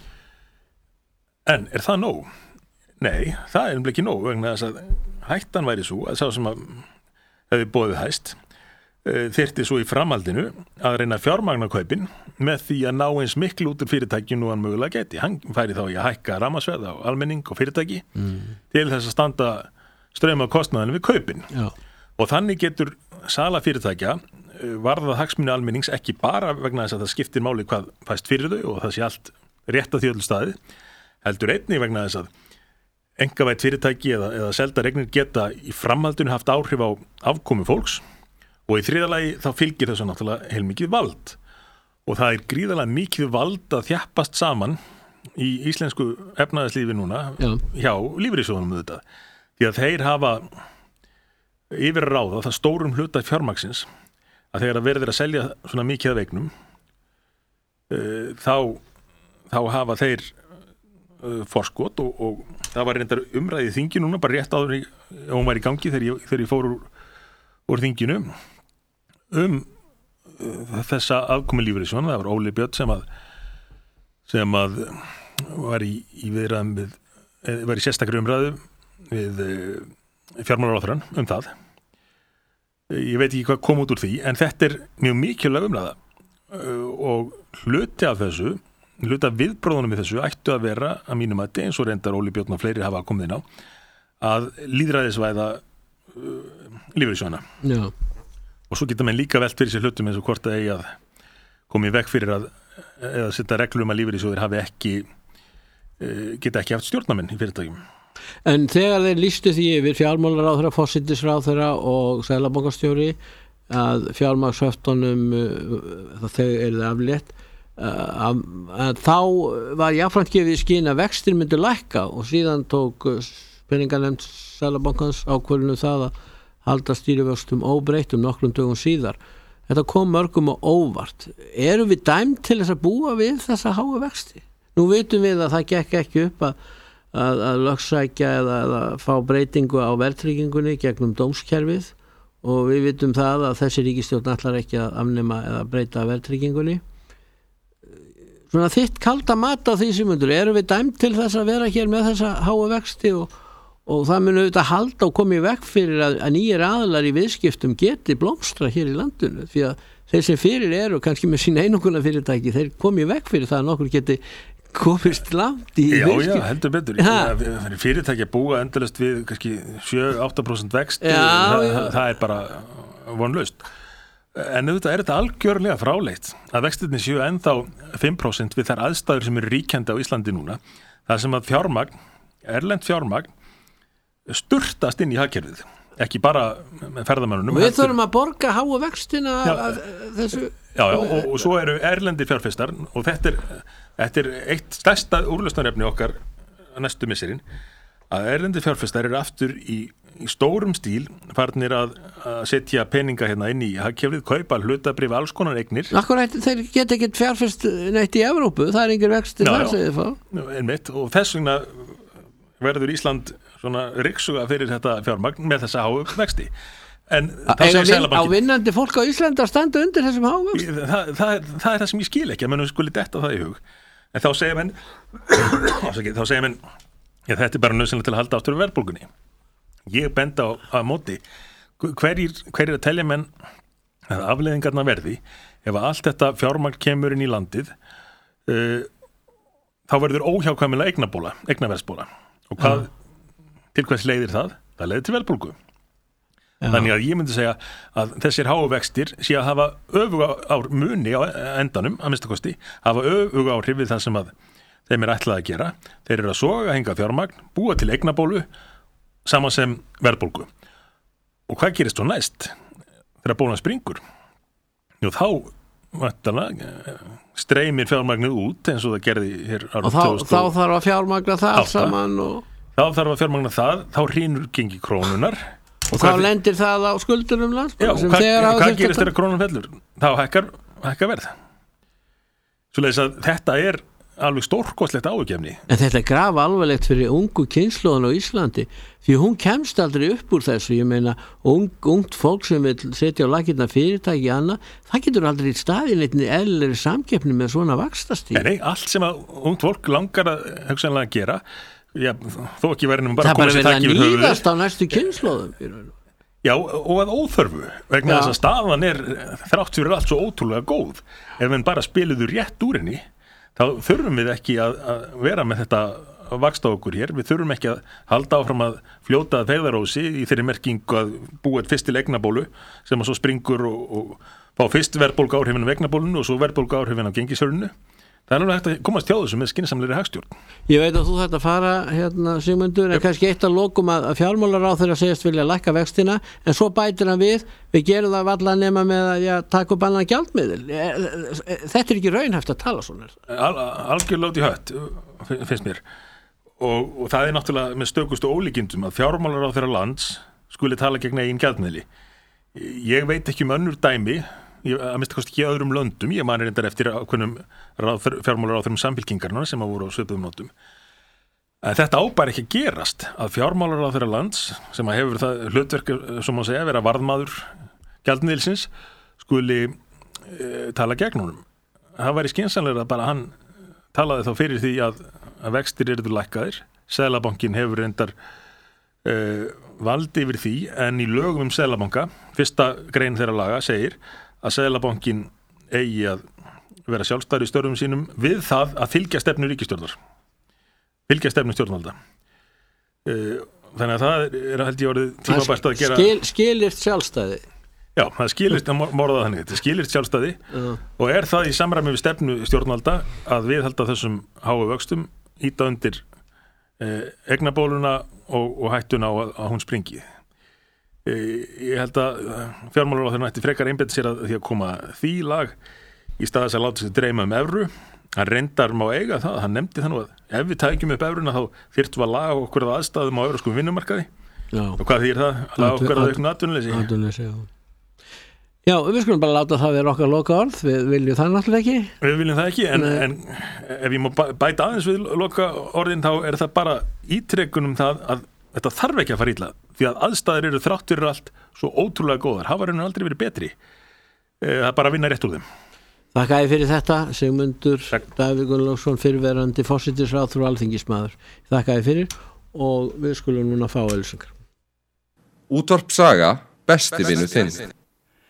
Speaker 3: En er það nóg? Nei, það er nefnilega ekki nóg vegna þess að hættan væri svo að sá sem að hefði boðið hæst þyrfti svo í framhaldinu að reyna fjármagnarkaupin með því að ná eins miklu út úr fyrirtækinu nú hann mögulega geti. Hann færi þá í að hækka rammasverð á almenning og fyrirtæki mm. til þess að standa straum af kostnaðinu við kaupin. Já. Og þannig getur sala fyrirtækja varðað hagsmuni almennings ekki bara vegna þess að það skiptir máli hvað fæst fyrir þau og það sé allt rétt að því öllu staði, heldur einnig vegna þess að engavætt fyrirtæki eða, eða selda regnir geta í framhaldinu haft áhrif á afkomu fólks og í þriðja lagi þá fylgir þessu náttúrulega heilmikið vald og það er gríðarlega mikið vald að þjappast saman í íslensku efnaðarslífi núna Já. hjá lífeyrissjóðunum auðvitað því að þeir hafa yfir að ráða það stórum hluta fjármagnsins að þegar að verður að selja svona mikið af eignum uh, þá, þá hafa þeir forskot og, og það var reyndar umræðið þingi núna bara rétt áður í, hún var í gangi þegar ég, þegar ég fór úr, úr þinginu um uh, þessa afkomu lífeyrissjóðs það var Óli Björn sem að sem að var í, í viðræðum við, var í sérstakri umræðu við uh, fjármálaráðherrann um það ég veit ekki hvað kom út úr því en þetta er mjög mikilvæg umræða uh, og hluti af þessu hluta viðbróðunum í þessu ættu að vera að mínum að eins og reyndar Óli Björn og fleiri hafa komið inn á að lýðræðisvæða uh, lífeyrissjóðana Já. Og svo geta menn líka velt fyrir sér hlutum eins og hvort að eigi að komið vekk fyrir að eða setja reglur um að lífeyrissjóðir hafi ekki uh, geta ekki haft stjórnarmenn í fyrirtækjum
Speaker 2: En þegar þeir lýstu því yfir fjármálaráðherra, forsætisráðherra og seðlabankastjóri að fjármagnshöftunum uh, þau eru aflétt Að, að þá var jáfnframt gefið í skyn að vextir myndu lækka og síðan tók peninganefnd Seðlabankans ákvörðun um það að halda stýrivöxtum óbreyttum nokkrum dögum síðar. Þetta kom mörgum og óvart. Erum við dæmd til þess að búa við þessa háu vexti? Nú vitum við að það gekk ekki upp að, að, að lögsækja eða, eða fá breytingu á verðtryggingunni gegnum dómskerfið og við vitum það að þessi ríkisstjórn ætlar ekki að afnema eða breyta verðtryggingunni. Svona þitt kalda mat á því sem mundur, erum við dæmd til þess að vera hér með þessa háu vexti og, og það mun auðvitað halda og koma í vekk fyrir að, að nýjir aðilar í viðskiptum geti blómstra hér í landinu því að þeir sem fyrir eru kannski með sín einokuna fyrirtæki, þeir komi vekk fyrir það að nokkur geti komist langt í
Speaker 3: já,
Speaker 2: virki.
Speaker 3: Já, heldur betur fyrirtæki að búa endalist við kannski sjö til átta prósent vext
Speaker 2: já,
Speaker 3: það,
Speaker 2: já.
Speaker 3: það er bara vonlaust en auðvitað er þetta algjörlega fráleitt að vextirnir séu ennþá fimm prósent við þær aðstæður sem eru ríkjandi á Íslandi núna þar sem að fjármagn, erlent fjármagn sturtast inn í hagkerfið ekki bara með ferðamönnunum.
Speaker 2: Við þurfum að borga háa vextina
Speaker 3: já,
Speaker 2: að þessu.
Speaker 3: Já, já og, og svo eru erlendir fjárfestar og þetta er, þetta er eitt stærsta úrlausnarefni okkar næstu misserinn að erlendir fjárfestar eru aftur í, í stórum stíl farnir að, að setja peninga hérna inn í hagkerfið, kaupa hlutabrif alls konar eignir.
Speaker 2: Akkurat, þeir geta ekkert fjárfest neitt í Evrópu, það er engir vextir þar segir fá.
Speaker 3: Einmitt og þess vegna verður Ísland svona ryksuga fyrir þetta fjármagn með þessa háu vexti en þá segir Seðlabankinn
Speaker 2: á vinnandi fólk á Íslandi að standa undir þessum háu vexti
Speaker 3: það, það, það, er, það er það sem ég skil ekki að mennum skuli detta það í hug en þá segir menn þá segir menn ja, þetta er bara nauðsynlegt til að halda áttur verðbólgunni ég benda á að móti hverjir, hverjir að telja menn að afleiðingarna verði ef að allt þetta fjármagn kemur inn í landið uh, þá verður óhjákvæmilega eignabóla eignaverðsbóla og hvað, ja. til hvers leiðir það? Það leiðir til verðbólgu. Ja. Þannig að ég myndi segja að þessir háu vextir sé að hafa öfuga ár muni á endanum, að minnstakosti, hafa öfuga áhrif við það sem að þeim er ætlað að gera. Þeir eru að soga hinga fjármagn, búa til eignabólu, saman sem verðbólgu. Og hvað gerist svo næst? Þegar bólan springur? Jú, þá væntanlega streymir fjármagnið út eins og það gerði hér árið
Speaker 2: og þá, þá þarf að fjármagna það saman og...
Speaker 3: þá þarf að fjármagna það þá hrýnur gengi krónunar
Speaker 2: og, og þá lendir það á skuldunum landsmanna
Speaker 3: já, og hvað, hvað gerist þegar krónan fellur þá hækkar, hækkar verð svo leiðis að þetta er alveg stórkostlegt áhugjefni
Speaker 2: en þetta er graf alvarlegt fyrir ungu kynslóðan á Íslandi því hún kemst aldrei upp úr þessu ég meina ung, ungt fólk sem vil setja á lakirna fyrirtæki annað það getur aldrei staðið neitt eðlilegri samkeppni með svona vaxtastíg
Speaker 3: nei, allt sem að ungt fólk langar að hugsanlega gera já, þó ekki verðinum bara
Speaker 2: það bara verið að nýðast á næstu kynslóðum
Speaker 3: já og að óþörfu vegna þess að staðan er þrátt fyrir allt svo ótrúlega góð ef við bara spiluðu rétt úr henni þá þurfum við ekki að, að vera með þetta vaksta okkur hér, við þurfum ekki að halda áfram að fljóta að feigðarósi í þeirri merkingu að búa eitt fyrst til eignabólu sem að svo springur og, og fá fyrst verðbólgu áhrifin af eignabólunu og svo verðbólgu áhrifin af gengishölunu. Það er alveg hægt að komast hjá þessu með skynsamlegri hagstjórn.
Speaker 2: Ég veit að þú þetta fara hérna Sigmundur, en kannski eitt að lokum að fjármálaráðherra segist vilja lækka vextina en svo bætir hann við, við gerum það varla nema með að ja, taka upp annan gjaldmiðil. Þetta er ekki raunhæft að tala svona.
Speaker 3: Al, algjörlega út í hött, finnst mér. Og, og það er náttúrulega með stökustu ólíkindum að fjármálaráðherra lands skuli tala gegn eigin gjaldmiðli. Ég veit ekki um önnur dæmi Ég, að mista kosti ekki öðrum löndum, ég mani reyndar eftir ákveðnum fjármálaráðherrum samfylkingarna sem að voru á svipuðum nótum. En þetta ábær ekki að gerast að fjármálaráðherra lands sem að hefur það hlutverk sem að segja vera varðmaður gjaldmiðilsins skuli e, tala gegn honum. Það væri skynsamlega að bara hann talaði þá fyrir því að, að vextir eru lækkaðir. Seðlabankinn hefur reyndar e, valdi yfir því en í lögum um Seðlabanka, fyrsta grein þeirra laga segir að Seðlabankinn eigi að vera sjálfstæður í störfum sínum við það að fylgja stefnu ríkisstjórnar. Fylgja stefnu stjórnvalda. Þannig að það er held ég orðið tímabært að gera...
Speaker 2: Skil, skilirt sjálfstæði. Já,
Speaker 3: það skilirt, það morðaði þannig, þetta skilirt sjálfstæði uh. og er það í samræmi við stefnu stjórnvalda að viðhalda þessum háu vöxtum, íta undir eh, eignabóluna og, og hættuna á að, að hún springi. Ég held að fjármálaráðherra ætti frekar einbeita sér að því að koma því lag í stað þess að láta sig dreyma um evru. Hann reyndar má eiga það, hann nefndi það nú að ef við tækjum upp evruna þá þyrftum að laga okkur að aðstæðum á evrópskum vinnumarkaði. Já. Og hvað þýr það? Að laga okkur að auknu atvinnuleysi.
Speaker 2: Atvinnuleysi, já. Já, við skulum bara láta það vera okkar loka orð, við viljum það náttúrulega ekki.
Speaker 3: Við viljum það ekki, en, en ef ég má bæta aðeins við loka orðin þá er það bara ítrekkunum það að þetta þarf ekki að fara illa því að aðstæður eru þrátt fyrir allt svo ótrúlega góðar, hafa rauninu aldrei verið betri. Það er bara að vinna rétt úr þeim.
Speaker 2: Þakka ég fyrir þetta, Sigmundur Davíð Gunnlaugsson, fyrrverandi forsætisráðherra og alþingismaður. Þakka ég fyrir og við skulum núna fá auglýsingar.
Speaker 4: Útvarp Saga, besti vinur þinn.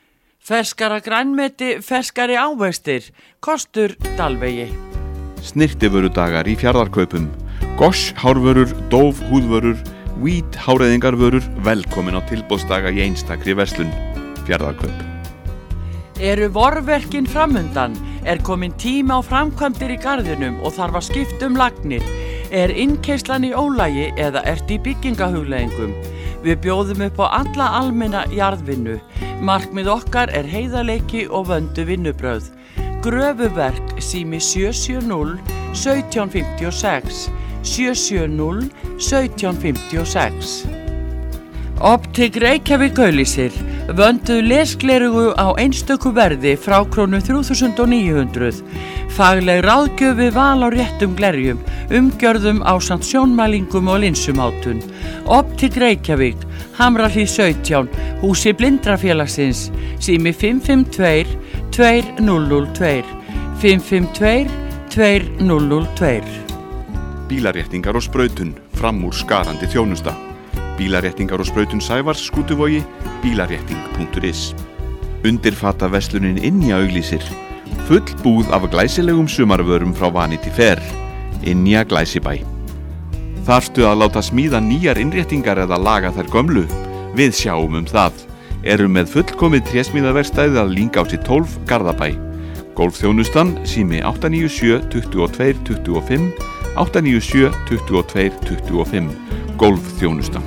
Speaker 4: Ferskara grænmeti, ferskari ávextir, kostur Dalvegi.
Speaker 5: Snirtivörudagar í Fjarðarkaupum. Gosh hárvörur, Dóf húðvörur, Wheat háræðingarvörur, velkomin á tilboðsdaga í einstakri verslun. Fjarðarkaup.
Speaker 4: Eru vorverkin framundan? Er komin tíma á framkvæmdir í garðinum og þarf að skipta um lagnir? Er innkeislan í ólagi eða ert í byggingahugleiðingum? Við bjóðum upp á alla almenna jarðvinnu. Markmið okkar er heiðarleiki og vöndu vinnubrögð. Gröfuverk sími sjö sjö núll sautján fimmtíu og sex, sjö sjö núll sautján fimmtíu og sex. Optik Reykjavík auglýsir vönduð lesglerugu á einstöku verði frá krónu þrjú þúsund níu hundruð. Fagleg ráðgjöf við val á réttum glerjum, umgjörðum ásamt sjónmælingum og linsumátun. Optik Reykjavík, Hamrahlíð sautján, húsi Blindrafélagsins, sími fimm fimm tvö tvö núll núll tvö, fimm fimm tvö tvö núll núll tvö.
Speaker 5: Bílaréttingar og sprautun, fram úr skarandi þjónusta. Bílaréttingar og sprautun Sævars, Skútuvogi, bílarétting punktur is. Undirfata verslunin Inja auglýsir. Full búð af glæsilegum sumarvörum frá Vanity Fair. Inja Glæsibæ. Þarftu að láta smíða nýjar innréttingar eða laga þær gömlu? Við sjáum um það. Erum með fullkomið trésmíðaverkstæði að Lyngási tólf, Garðabæ. Golfþjónustan, sími átta níu sjö tuttugu og tvö tuttugu og fimm, átta níu sjö tuttugu og tvö tuttugu og fimm. Golfþjónustan.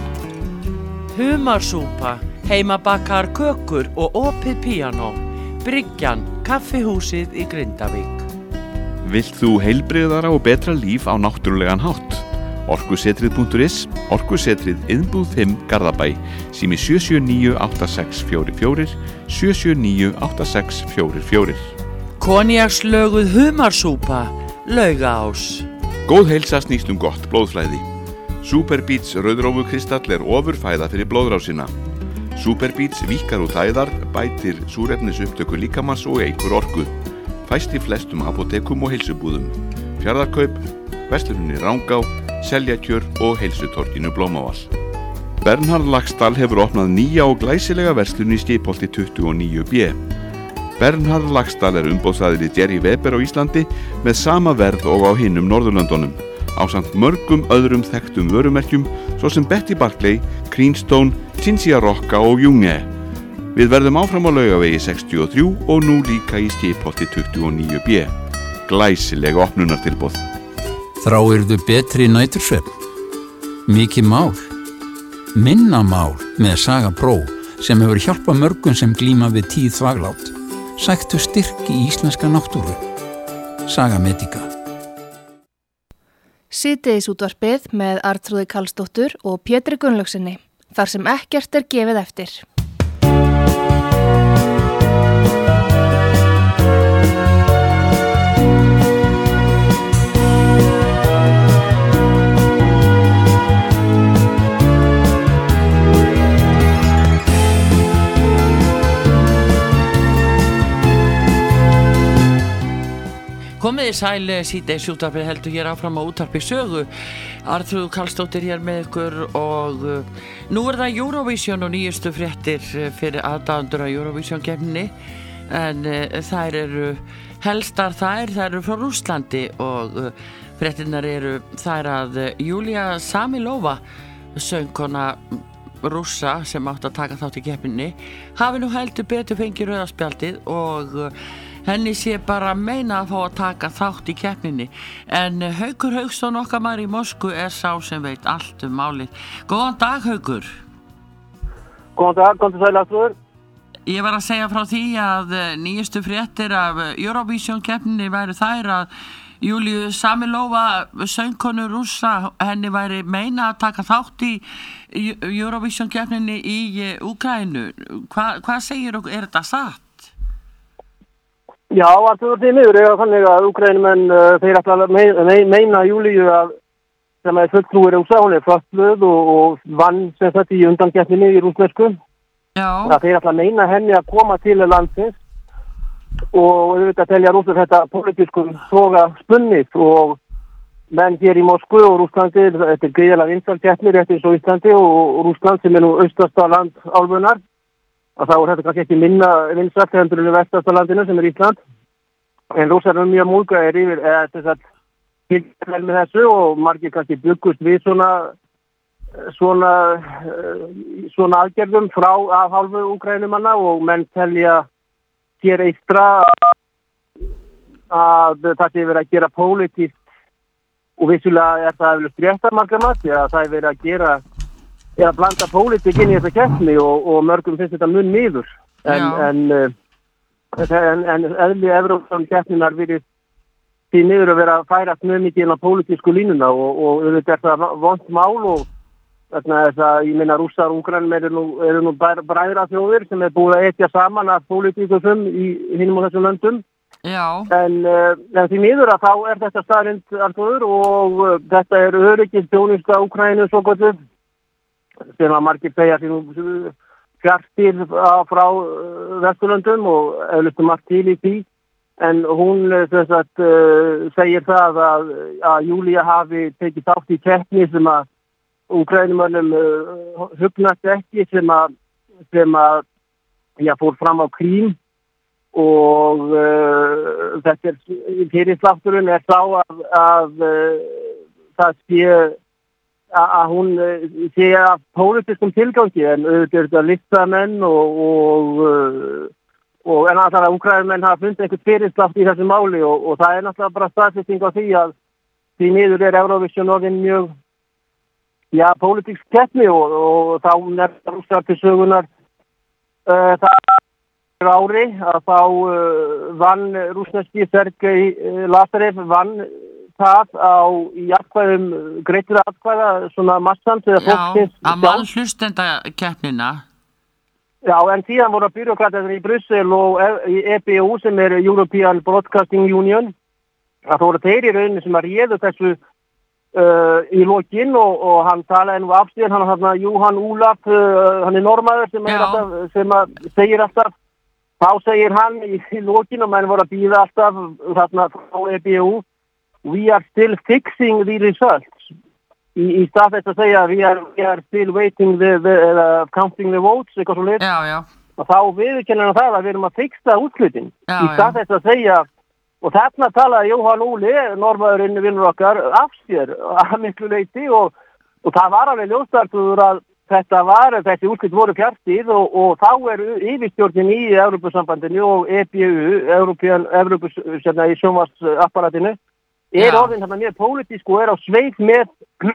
Speaker 4: Humarsúpa, heimabakar kökur og opið píanó. Bryggjan, kaffihúsið í Grindavík.
Speaker 5: Vilt þú heilbrigðara og betra líf á náttúrulegan hátt? Orkusetrið punktur is, Orkusetrið Iðnbúð fimm, Garðabæ, sími sjö sjö níu átta sex fjögur fjögur, sjö sjö níu átta sex fjögur fjögur.
Speaker 4: Konjakslöguð humarsúpa, Laugaás.
Speaker 5: Góð heilsa snýst um gott blóðflæði. Superbeats rauðrófukristall er ofurfæða fyrir blóðrásina. Superbeats víkkar út æðar, bætir súrefnisupptöku líkamans og eykur orku. Fæst í flestum apótekum og heilsubúðum. Fjarðarkaup, versluninni Rangá, Seljakjör og heilsutorginu Blómavall. Bernhard Laxdal hefur opnað nýja og glæsilega verslun í Skipholti tuttugu og níu B. Bernhard Laxdal er umboðsaðili Jerry Weber á Íslandi með sama verð og á hinum Norðurlöndunum, ásamt mörgum öðrum þekktum vörumerkjum svo sem Betty Barclay, Greenstone, Cinzia Rocca og Junge. Við verðum áfram á Laugavegi sextíu og þrjú og nú líka í Skipholti tuttugu og níu B. Glæsileg opnunartilboð.
Speaker 6: Þráirðu betri nætursvefn? Mikið mál? Minna mál með Saga Pro sem hefur hjálpað mörgum sem glíma við tíð þvaglát. Sæktu styrk í íslenska náttúru. Saga Medica.
Speaker 1: Síðdegisútvarpið með Arnþrúði Karlsdóttur og Pétri Gunnlaugsinni, þar sem ekkert er gefið eftir.
Speaker 4: Komið í sæl, síðdegisútvarpið heldur hér áfram á útvarpi sögu. Arnþrúður Karlsdóttir hér með ykkur og uh, nú er það Eurovision og nýjustu fréttir fyrir aðdáendur að Eurovision-keppninni en uh, þær eru helstar þær, þær eru frá Rússlandi og uh, fréttirnar eru þær að uh, Júlia Samilova, söngkona Rússa sem átti að taka þátt í keppninni, hafi nú heldur betur fengið rauðaspjaldið og uh, henni sé bara meina að fá að taka þátt í keppninni en Haukur Hauksson okkar maður í Moskvu er sá sem veit allt um málið. Góðan dag Haukur.
Speaker 7: Góðan dag, góðan sæl Arnþrúður.
Speaker 4: Ég var að segja frá því að nýjustu fréttir af Eurovision keppninni væri þær að Júliu Samilova, söngkonu Rússa, henni væri meina að taka þátt í Eurovision keppninni í Úkraínu. Hva, hvað segir okkur, er þetta satt?
Speaker 7: Já, Arnþrúður, því miður er þannig að Úkraínumenn uh, þeir ætla að meina, meina Júlíu að sem er fulltrúi Rússa, hún er fötluð og, og vann sem þetta í undankeppninni í rússnesku.
Speaker 4: Já.
Speaker 7: Það þeir ætla að meina henni að koma til landsins og auðvitað telja Rússar þetta pólitískum soga spunnið og menn hér í Moskvu og Rússlandi, þetta er gríðarlega vinsæl keppni rétt eins og Íslandi og, og Rússland sem er nú austasta land álfunnar. að þá er þetta kannski ekki minna vinsælt heldur en í vestastalandinu sem er Ísland. En rússar eru mjög múlgæðir yfir eða þess að fylgja vel með þessu og margir kannski byggust við svona svona svona aðgerðum frá af hálfu Úkraínumanna og menn telja hér eystra að það sé verið að gera pólitískt og vissulega er það eflust réttar margar maður því að það er verið að gera er að blanda pólitík inn í þessa keppni og, og mörgum finnst þetta mun miður en, en, en, en eðli Evrópsson keppninar verið því miður að vera að færast mjög mikið inn á pólitísku línuna og, og þetta er það vont mál og þess að ég minna rússar og Úkraínum eru nú, eru nú bræðra þjóðir sem er búið að etja saman af pólitíkusum í hinum og þessum löndum.
Speaker 4: Já.
Speaker 7: En, en því miður að þá er þetta staðrind alþjóður og uh, þetta er öryggis þjónusta Úkraínu svo gott við sem að margir segja sem fjartir frá Vesturlöndum og eflustum margt til í því en hún sem sagt, uh, segir það að, að Júlía hafi tekið þátt í keppni sem að Úkraínumönnum uh, hugnast ekki sem að, sem að já, fór fram á Krím og uh, þetta er fyrirslátturinn er sá að, að uh, það sé að hún sé að pólitískum tilgangi en auðvitað er þetta listamenn og, og, og en alltaf að Úkraínumenn hafa fundið einhvern fyrirslátt í þessu máli og, og það er náttúrulega bara staðsetning á því að því miður er Eurovision orðin mjög já, pólitísk keppni og, og þá nefnir rússar til sögunar uh, það er ári að þá uh, vann rússneski Sergej Lazarev vann það á í atkvæðum greiðra atkvæða svona massans eða fólksins.
Speaker 4: Já, að mann hlustenda keppnina.
Speaker 7: Já, en síðan voru byrjókratarnir í Brussel og í E B U sem er European Broadcasting Union að það voru þeir í rauninni sem að réðu þessu uh, í lokin og, og hann talaði nú afstíðan, hann hann Johan Olaf, uh, hann er normaður sem, er alltaf, sem að segir alltaf, þá segir hann í, í lokin og menn voru að býða alltaf þarna frá E B U we are still fixing the results. Í, í stað þess að segja we are, we are still waiting the, the uh, counting the votes, eitthvað svo lit.
Speaker 4: Já, já.
Speaker 7: Og þá viðurkennir það að við erum að fixa útslutin.
Speaker 4: Já,
Speaker 7: í stað þess að segja, og þarna talaði Jóhann Óli, normaðurinn vinnur okkar, af sér að miklu leyti og, og það var alveg ljóstartur að þetta var, þessi útslut voru fjartið og, og þá er yfirstjórnin í Evrópusambandinu og E B U, European, Evrópus, sérna í sjónvarpsapparatinu, er orðin þarna mjög pólitísk og er á sveif með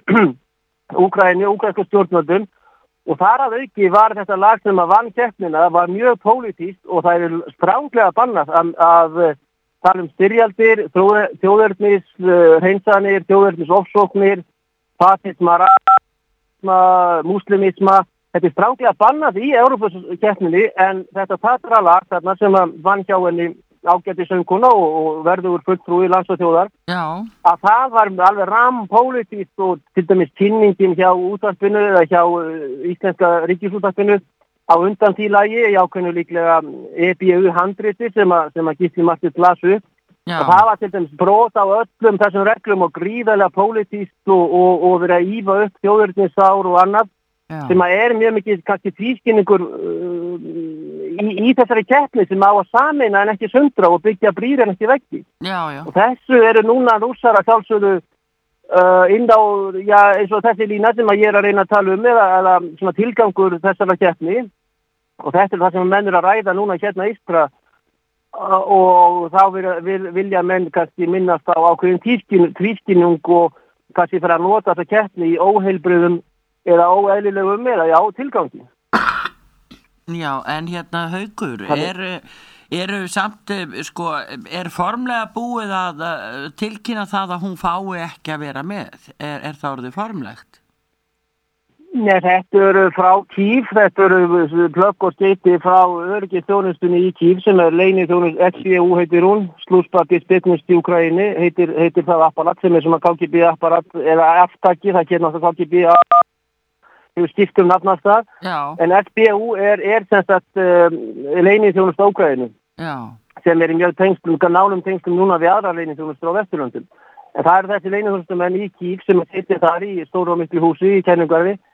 Speaker 7: Úkraínu, úkraínsku stjórnvöldum og þar að auki var þetta lag sem að vann keppnina var mjög pólitískt og það er stránglega bannað að, að tala um styrjaldir, þjóðernis, hreinsanir, þjóðernis ofsóknir, fasisma, rasisma, muslimisma. Þetta er stránglega bannað í Evrópukeppninni en þetta tatra lag þarna sem að vann hjá henni ágæti sönguna og, og verður fulltrúi lands og þjóðar
Speaker 4: Já.
Speaker 7: Að það var alveg rampólitískt og til dæmis kynningin hjá útvarpinu eða hjá íslenska ríkisútvarpinu á undan því lagi í ákveðnu líklega E B U handriti sem að, sem að Gísli Marteinn las upp Já. Og það var til dæmis brot á öllum þessum reglum og gríðarlega pólitískt og, og, og verið að ífa upp þjóðernisár og annað Já. Sem að er mjög mikið kannski tvískinningur uh, í, í þessari keppni sem á að sameina en ekki sundra og byggja brýr en ekki veggi.
Speaker 4: Já, já.
Speaker 7: Og þessu eru núna rússar að sjálfsögðu uh, inn á, já, eins og þessi lína sem að ég er að reyna að tala um eða, eða svona tilgangur þessara keppni og þetta er það sem menn er að ræða núna hérna ístra uh, og þá vil, vil, vilja menn kannski minnast á ákveðin tvískinnung og kannski fyrir að nota þessa keppni í óheilbrigðum eða óeðlilegum eða já, tilgangi.
Speaker 4: Já, en hérna Haukur, er, eru samt, sko, er formlega búið að tilkynna það að hún fái ekki að vera með? Er, er það orðið formlegt?
Speaker 7: Nei, þetta eru frá Kýf, þetta eru plögg og skeiti frá öryggisþjónustunni í Kýf sem er leyniþjónust, S B U heitir hún, Služba bezpečnosti Ukraine, heitir, heitir það apparat sem er sem að K G B apparat, eða aftaki, það kemur náttúrulega K G B apparat, hefur skipt um nafnastað, en S B U er, er sem sagt um, leyniþjónustu á Ukraínu, sem er í mjög tengslum, nánum tengslum núna við aðra leyniþjónustu á Vesturlöndum. En það er þessi leyniþjónustumenn í Kýf sem sitja þar í stóru og miklu húsi í Kenningvarfi,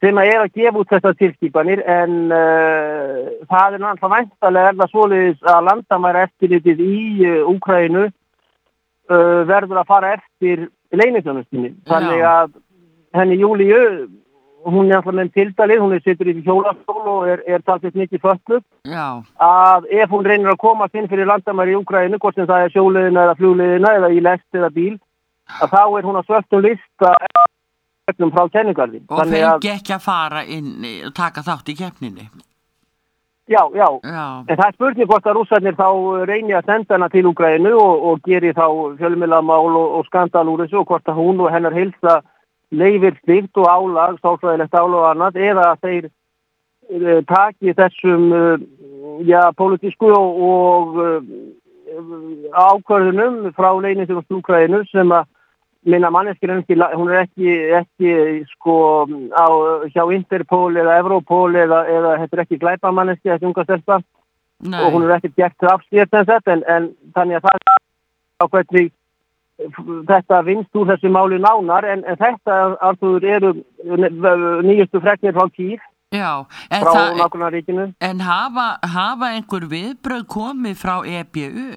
Speaker 7: sem er að gefa út þessar tilskipanir en uh, það er náttúrulega væntanlega er það svoleiðis að landamæra eftirlitið í uh, Úkraínu uh, verður að fara eftir leyniþjónustunni. Þannig að henni Júlíu, hún er alltaf með tildalið, hún er sittur í hjólastól og er, er talsett mikið fötluð.
Speaker 4: Já.
Speaker 7: Að ef hún reynir að komast inn fyrir landamæri í Úkraínu, hvort sem það er sjóleiðina eða flugleiðina eða í lest eða bíl, að þá er hún að svörtum lista frá kenningarði.
Speaker 4: Og fengi ekki að fara inn og taka þátt í keppninni.
Speaker 7: Já, já,
Speaker 4: já.
Speaker 7: En það er spurning hvort að rússarnir þá reyni að senda hana til Úkraínu og, og geri þá fjölmiðlamál og, og skandal úr þessu og hvort að hún og hennar heilsa leifir slíkt og álag, sálfræðilegt álag og annað, eða að þeir uh, taki þessum uh, já, pólitísku og, og uh, ákvörðunum frá leyniþjónustu Úkraínu sem að minna manneskir er ekki, hún er ekki, ekki sko á, hjá Interpol eða Europol eða, eða þetta er ekki glæpamanneski, þessi unga stelpa og hún er ekki gert afstýrt en, en þannig að það á hvernig þetta vinst úr þessu máli nánar en, en þetta Arthur eru nýjustu fregnir frá Kýr
Speaker 4: Já, en,
Speaker 7: frá
Speaker 4: það,
Speaker 7: nágrannaríkinu.
Speaker 4: En hafa, hafa einhver viðbrögð komið frá E B U?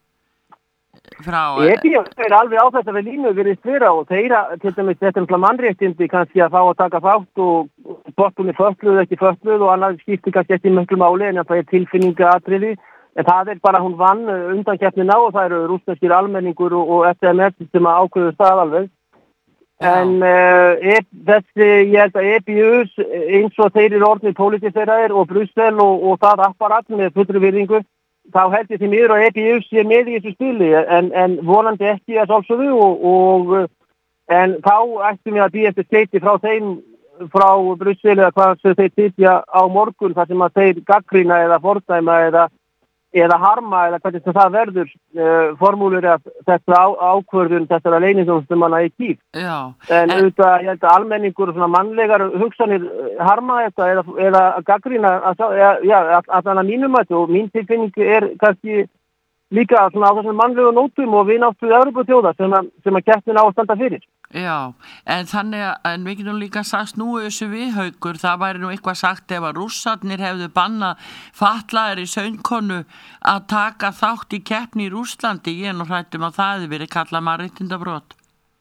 Speaker 4: Frá...
Speaker 7: E B U er alveg á þetta við línu verið svira og þeirra, til dæmis þetta er mannréttindi kannski að fá að taka þátt og bottunni fötluð ekki fötluð og annað skipti kannski ekki miklu máli en það er tilfinningatriði en það er bara hún vann undankeppnina og það eru rússneskir almenningur og, og S M S sem að ákveðu stað alveg Já. En uh, e, þessi, ég held að E B U eins og þeir eru orðnir pólitíseraðir og Brussel og, og það apparat með fullri virðingu þá held ég því miður að E B U sé með í þessu spili en, en vonandi ekki að sjálfsögðu og, og en þá ættum við að býja eftir skeiti frá þeim frá Brussel eða hvað sem þeir sitja á morgun þar sem að þeir gagnrýna eða fordæma eða, eða harma eða hvernig sem það verður uh, formúlur að þetta á, ákvörðun þessara leyniþjónustumanna í Kýr.
Speaker 4: Já.
Speaker 7: En auðvitað ég held að almenningur og svona mannlegar hugsanir harma þetta eða, eða gagnrýna að, já, að, að þannig mínum að og mín tilfinning er kannski líka svona á þessum mannlegu nótum og við náttuðu Evróputjóða sem að, sem að keppnin á að standa fyrir.
Speaker 4: Já, en þannig að en við getum líka sagt nú þessu við Haukur, það væri nú eitthvað sagt ef að rússarnir hefðu bannað fatlaðir í söngkonu að taka þátt í keppni í Rússlandi, ég er nú hrættum að það hefði verið kallað mannréttindabrot.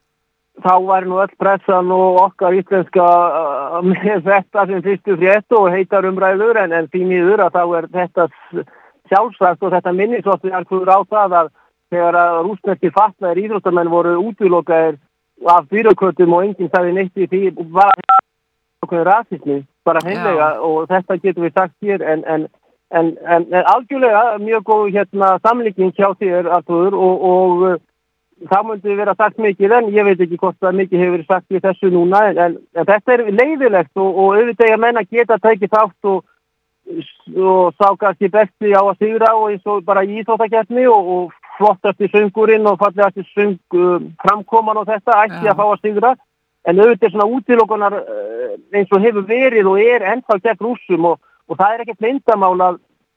Speaker 7: Þá væri nú öll pressan og okkar íslenska uh, með þetta sem fyrstu frétt og heitar umræður en, en því miður að þá er þetta sjálfsagt og þetta minnisvottur er hverju á það að þegar að rússneskir fatlaðir íþróttamenn voru útilokaðir af byråkrötum og enginn sagði neitt í því var okkur rasismi bara heimlega og þetta getur við sagt hér en, en, en, en, en algjörlega mjög góð hérna samlíking hjá þér Arthur og, og það myndi vera sagt mikið en ég veit ekki hvort það mikið hefur verið sagt í þessu núna en, en, en þetta er leiðilegt og, og auðvitað að menna geta tekið þátt og, og sá kannski besti á að sigra og eins og bara í íþróttakeppni og, og flottasti söngurinn og fallegasti söng uh, framkoman og þetta ætti ja. Að fá að sigra en auðvitað svona útilokunar uh, eins og hefur verið og er ennþá gegn Rússum og, og það er ekkert leyndamál að,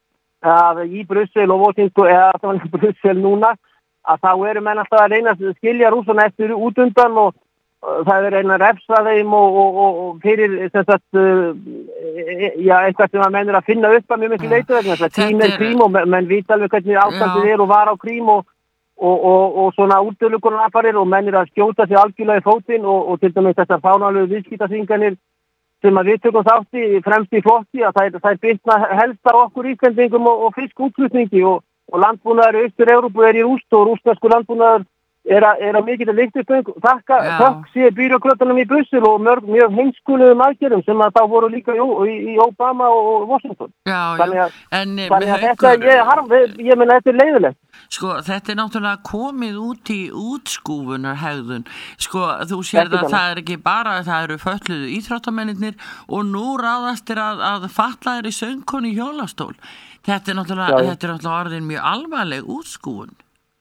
Speaker 7: að í Brussel og Washington eða það var Brussel núna að þá eru menn alltaf að reyna að skilja Rússana eftir út undan og uh, það er reyna að refsa þeim og, og, og, og fyrir þess að uh, já, eitthvað sem að menn er að finna upp að mjög miklu leitu vegna krím er krím og menn vita alveg hvernig ástandið er og var á krím og, og, og, og svona útdölugunar aðfarir og menn er að skjóta sig algjörlega í fótinn og, og til dæmis þessar fánalegu viðskiptaþvinganir sem að við tökum þátt í fremst í flokki að þær, þær bitna helst á okkur Íslendingum og, og fiskútflutningi og, og landbúnaður í Austur-Evrópu er í rúst og rússnesku landbúnaður er að, er að mikið að lyktistöng þakka, þakk sé byråkrötunum í Brussel og mörg mjög heimskulegum aðgerðum sem að þá voru líka í, í, í Obama og Washington. Já, þannig að, en, þannig að þetta, ég, harf, ég meina þetta er leiðilegt.
Speaker 4: Sko, þetta er náttúrulega komið út í útskúfunarhegðun. Sko, þú sér að það er ekki bara að það eru fötluðu íþróttamennir og nú ráðast er að, að fatlaðir í söngkonu í hjólastól. Þetta er náttúrulega, þetta er náttúrulega orðin mjög alvarleg útskúfun.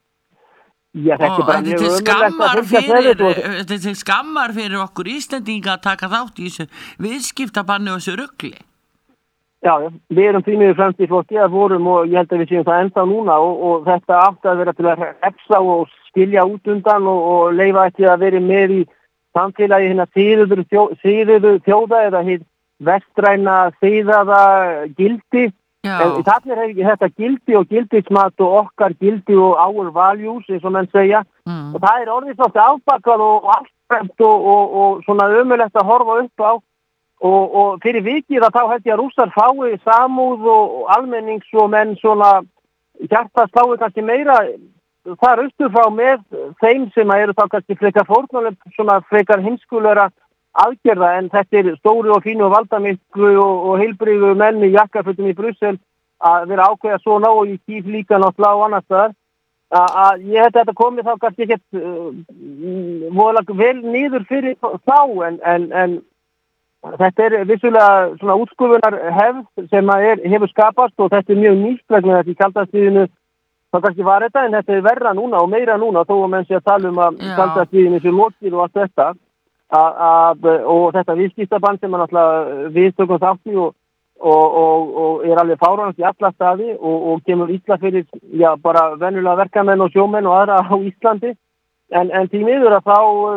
Speaker 7: Já, þetta er bara mjög
Speaker 4: umhverfilegt þetta er skammar fyrir okkur Íslendinga að taka þátt í þessu viðskiptabanni og þessu rugli.
Speaker 7: Já, við erum því miður fremst í flokki að vorum og ég held að við séum það ennþá núna og, og þetta átti að vera til að refsa og skilja út undan og, og leyfa ekki að vera með í samfélagi hérna síðuðu þjó, þjóða eða hér vestræna síðaða gildi. En það er þetta gildi og gildismat og okkar gildi og our values, eins og menn segja. Mm. Og það er orðið svolítið afbakað og afstremt og, og, og svona ömurlegt að horfa upp á. Og, og fyrir vikið að þá held ég að Rússar fái samúð og, og almennings og menn svona hjarta sláðu kannski meira þar austur frá með þeim sem eru þá kannski frekar fórnarlöf, svona frekar hinskulegra aðgerða, en þetta er stóri og fínu og valdamiklu og, og heilbrigðu menn í jakkafötum í Brussel að vera ákveða svona og í Kíf líka náttúrulega á annars staðar. Að ég held að þetta komið þá kannski ekkert uh, voðalega vel niður fyrir þá, en, en, en þetta er vissulega svona útskúfunar hefð sem er, hefur skapast og þetta er mjög nýtt vegna þetta í kaldastríðinu. Það kannski var þetta, en þetta er verra núna og meira núna, þó að menn sé að tala um að kaldastríðinu sé lokið og allt þetta. Að, að, og þetta viðskiptabann sem er náttúrulega viðtökum þátt í og, og, og, og er alveg fáránlegt í alla staði og, og kemur illa fyrir já, bara venjulega verkamenn og sjómenn og aðra á Íslandi. En, en því miður að þá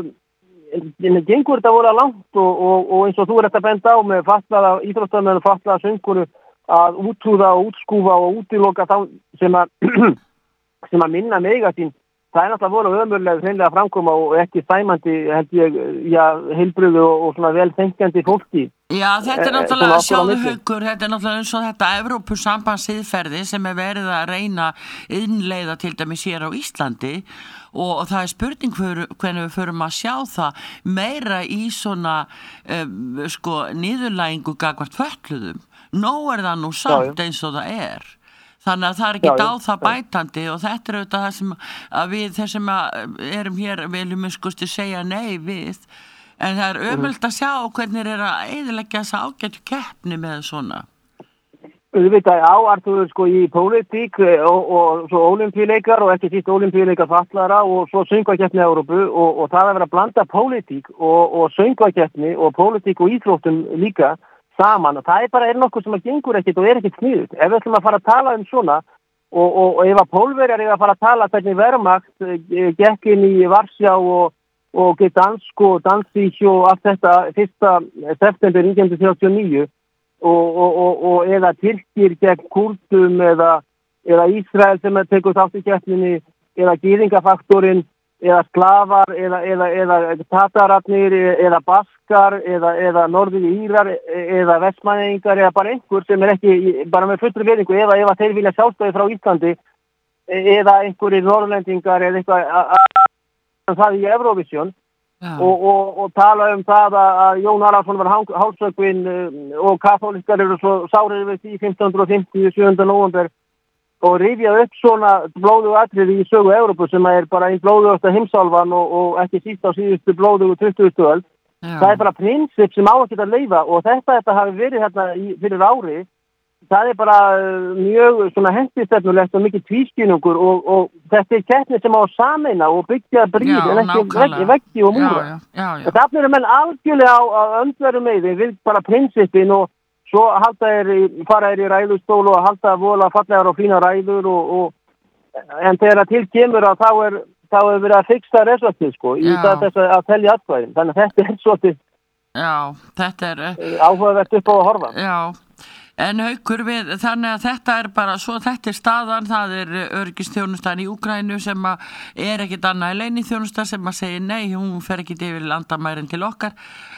Speaker 7: en, gengur þetta voru langt og, og, og eins og þú er þetta bent á með fatlaða íþróttamenn og fatlaða sönguru að útrúða og útskúfa og útiloka þá sem að, sem að minna mega sín. Það er náttúrulega voru ömurlega hreinlega framkoma og ekki sæmandi, held ég, já, heilbrigðu og, og svona vel þenkjandi fólki.
Speaker 4: Já, þetta er náttúrulega sjáðu Haukur, þetta er náttúrulega eins og þetta Evrópusambandssiðferði sem er verið að reyna innleiða til dæmis hér á Íslandi og, og það er spurning fyrir, hvernig við förum að sjá það meira í svona um, sko, niðurlægingu gagnvart fötluðum. Nó er það nú samt eins og það er. Þannig að það er ekki já, á það bætandi og þetta er auðvitað það sem að við þessum að erum hér viljum skusti segja nei við. En það er ömult að sjá hvernig er að eyðileggja þessa ágætu keppni með svona.
Speaker 7: Þú veit að áartuður sko í pólitík og, og svo ólympíuleikar og ekki síst ólympíuleikar fatlara og svo söngvakeppni í Evrópu og, og það er verið að blanda pólitík og, og söngvakeppni og pólitík og íþróttum líka saman og það er bara er nokkuð sem að gengur ekkit og er ekkit sniðut. Ef við ætlum að fara að tala um svona og, og, og ef að Pólverjar er að fara að tala hvernig verðmakt gekk inn í Varsjá og, og Gdansk og Danzig og allt þetta fyrsta september nítján hundruð þrjátíu og níu og, og, og, og eða Tyrkir gegn Kúrdum eða, eða Ísrael sem tekur þátt í keppninni eða gýðingafaktorinn eða sklavar eða, eða, eða tatararnir eða baskar eða, eða norður írar eða vestmanningar eða bara einhver sem er ekki bara með fullri verðingu eða ef þeir vilja sjálfstæði frá Íslandi eða einhverjir norrlendingar eða eitthvað það í Eurovision og, og, og tala um það að Jón Arason var hálsökvinn og kaþóliskar eru svo sárir við því fimmtán hundruð fimmtíu sjöunda nóvember og rifja upp svona blóðugu atriði í sögu Evrópu sem er bara einn blóðugasta heimsálfan og, og ekki síst á síðustu blóðugu tuttugustu öld. Það er bara prinsip sem á að geta leifa og þetta, þetta hafi verið hérna í, fyrir ári. Það er bara mjög svona hendistefnulegt og mikið tvískynungur og, og þetta er keppni sem á að sameina og byggja bríð en ekki veggi, veggi og múra. Það er menn algjörlega á, á öndveru meði við bara prinsipin og svo halda er, fara er í ræðustól og halda vola fallegar og fína ræður og, og en þegar að til kemur að þá er, þá er verið að fixa resultatið sko í það þess að telja atkvæðin. Þannig að þetta er svolítið
Speaker 4: Já, þetta er
Speaker 7: áhugavert upp á að horfa.
Speaker 4: Já, en Haukur við, þannig að þetta er bara svo, þetta er staðan, það er öryggisþjónustan í Úkraínu sem að er ekkit annað en leyniþjónusta sem að segja nei, hún fer ekki yfir landamærin til okkar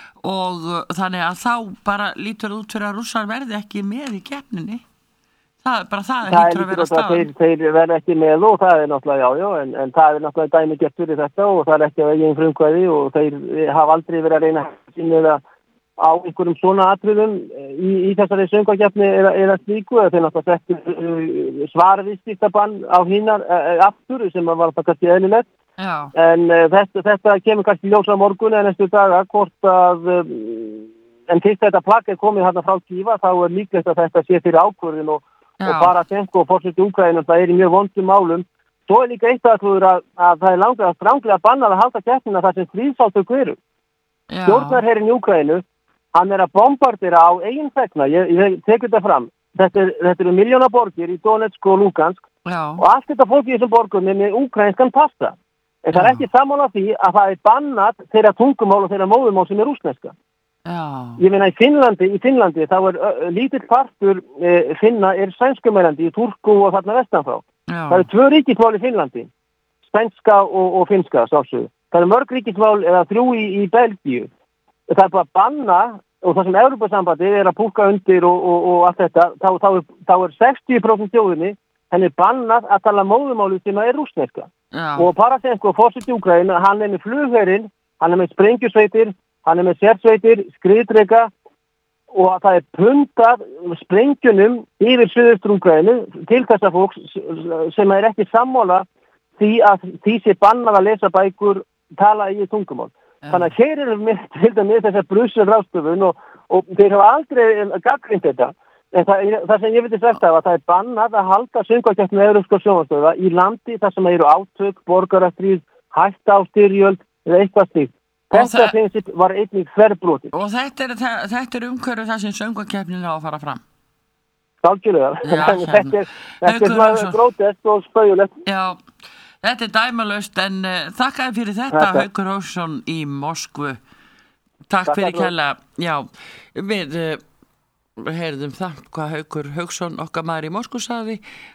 Speaker 4: og þannig að þá bara lítur út fyrir að Rússar verði ekki með í keppninni. Það er bara það að hýttur að vera staðan.
Speaker 7: Þeir, þeir verði ekki með og það er náttúrulega já, já, en, en það er náttúrulega dæmi gert fyrir þetta og það er ekki að eigin frumkvæði og þeir hafa aldrei verið að reyna sín á einhverjum svona atriðum í, í þessari söngvakeppni eða, eða slíku eða þeir náttúrulega settu svarviðskiptabann á hinar e, aftur sem var það kannski eðlilegt. Já. En uh, þetta, þetta kemur kannski ljósa morgun eða næstu daga hvort að um, en fyrst þetta plagg er komið hérna frá Kíva þá er líklegt að þetta sé fyrir ákvörðin og, og bara Senko og forseti Úkraínu það er í mjög vondum málum. Svo er líka eitt að, að, að það er langlega stranglega bannað að halda keppnina þar sem stríðsátök eru. Stjórnarherinn í Úkraínu hann er að bombardera á eigin þegna ég, ég tekur þetta fram. Þetta er, þetta eru miljóna borgir í Donetsk og Lugansk Já. Og allt þetta fólk í þessum borgum er með úkraínskan pasta. En það er ekki sammála því að það er bannað þeirra tungumál og þeirra móðumál sem er rússneska.
Speaker 4: Já.
Speaker 7: Ég meina í Finnlandi, í Finnlandi þá er uh, lítill partur uh, finna er sænskumælandi í Turku og þarna vestanfrá.
Speaker 4: Já.
Speaker 7: Það eru tvö ríkismál í Finnlandi, spænska og, og finnska sásu. Það eru mörg ríkismál eða þrjú í, í Belgíu. Það er bara að banna og það sem Evrópusambandið er að púka undir og, og, og allt þetta, þá, þá, er, þá er sextíu prósent þjóðinni henni bannað að tala móðumáli sem er rússneska.
Speaker 4: Já.
Speaker 7: Og Parasenko, forseti Úkraínu, hann er með flugherinn, hann er með sprengjusveitir, hann er með sérsveitir, skriðdreka og það er puntað sprengjunum yfir Suðaustur Úkraínu til þessa fólks sem er ekki sammála því að því sé bannað að lesa bækur, tala í tungumál. Ja. Þannig að hér er með til dæmis þessar Brussel ráðstöfun og, og þeir hafa aldrei gagnrýnt þetta. En það, það sem ég veit sagt af að það er bannað að halda söngvakeppni evrópskra sjónvarpsstöðva í landi þar sem eru átök, borgarastríð, hætta á styrjöld eða eitthvað slíkt. Þetta það... prinsip var einnig þverbrotið.
Speaker 4: Og þetta er, þetta er umhverfið það sem söngvakeppnin á að fara fram?
Speaker 7: Skálgjörlega. Þetta er, þetta er svona grótest og spauðulegt.
Speaker 4: Já, þetta er dæmalaust en uh, þakkaði fyrir þetta, þetta. Haukur Hauksson í Moskvu. Takk Takk fyrir kærlega. Já, við... Uh, heyrðum það hvað Haukur Hauksson okkar maður í Moskvu sagði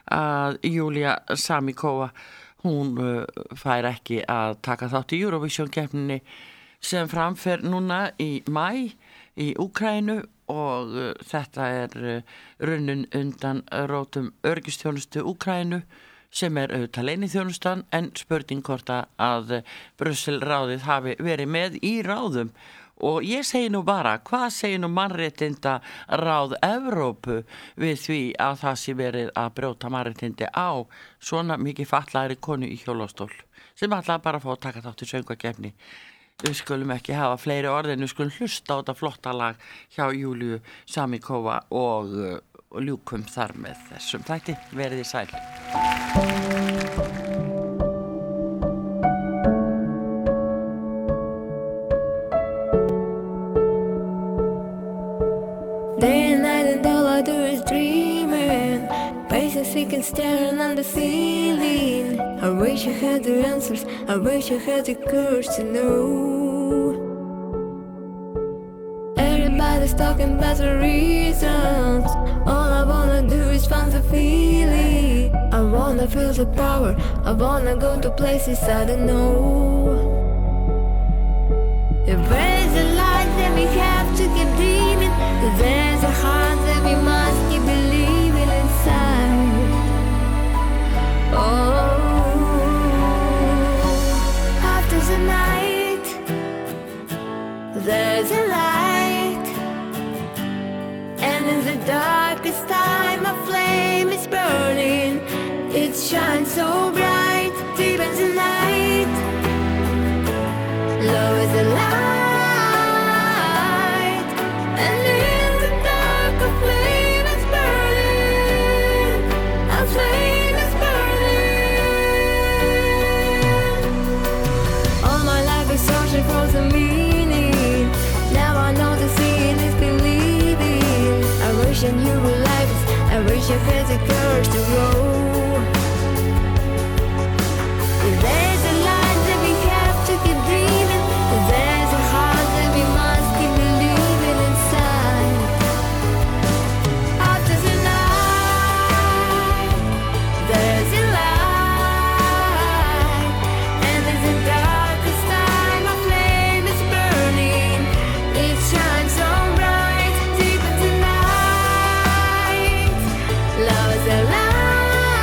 Speaker 4: að Júlia Samikova hún uh, fær ekki að taka þátt í Eurovision keppninni sem framfer núna í maí í Úkraínu og uh, þetta er uh, runnin undan rótum öryggistjónustu Úkraínu sem er auðvitað leyniþjónustan en spurning hvort að uh, Brussel ráðið hafi verið með í ráðum. Og ég segi nú bara, hvað segir nú mannréttinda ráð Evrópu við því að það sé verið að brjóta mannréttindi á svona mikið fatlaðri konu í hjólastól sem alltaf bara fá að taka þátt í söngvakeppni. Við skulum ekki hafa fleiri orðin, við skulum hlusta á þetta flotta lag hjá Júliu Samikova og, og ljúkum þar með þessum þætti. Verið í sæl.
Speaker 8: Day and night and all I do is dreaming, basic staring on the ceiling. I wish I had the answers, I wish I had the courage to know. Everybody's talking about the reasons, all I wanna do is find the feeling. I wanna feel the power, I wanna go to places I don't know. If there's a light then we have to keep dreaming, there's a heart that we must keep believing inside. Oh, after the night there's a light, and in the darkest time a flame is burning. It shines so bright deep in the night. Love is a light, and in the dark a flame is burning. A flame is burning. All my life is searching for the meaning. Now I know the seeing is believing. I wish I knew what life is, I wish I had the courage to go. There's a light that we have to keep dreaming, there's a heart that we must keep believing inside. After the night there's a light, and in the darkest time a flame is burning. It shines so bright deep in the night. Love is a light.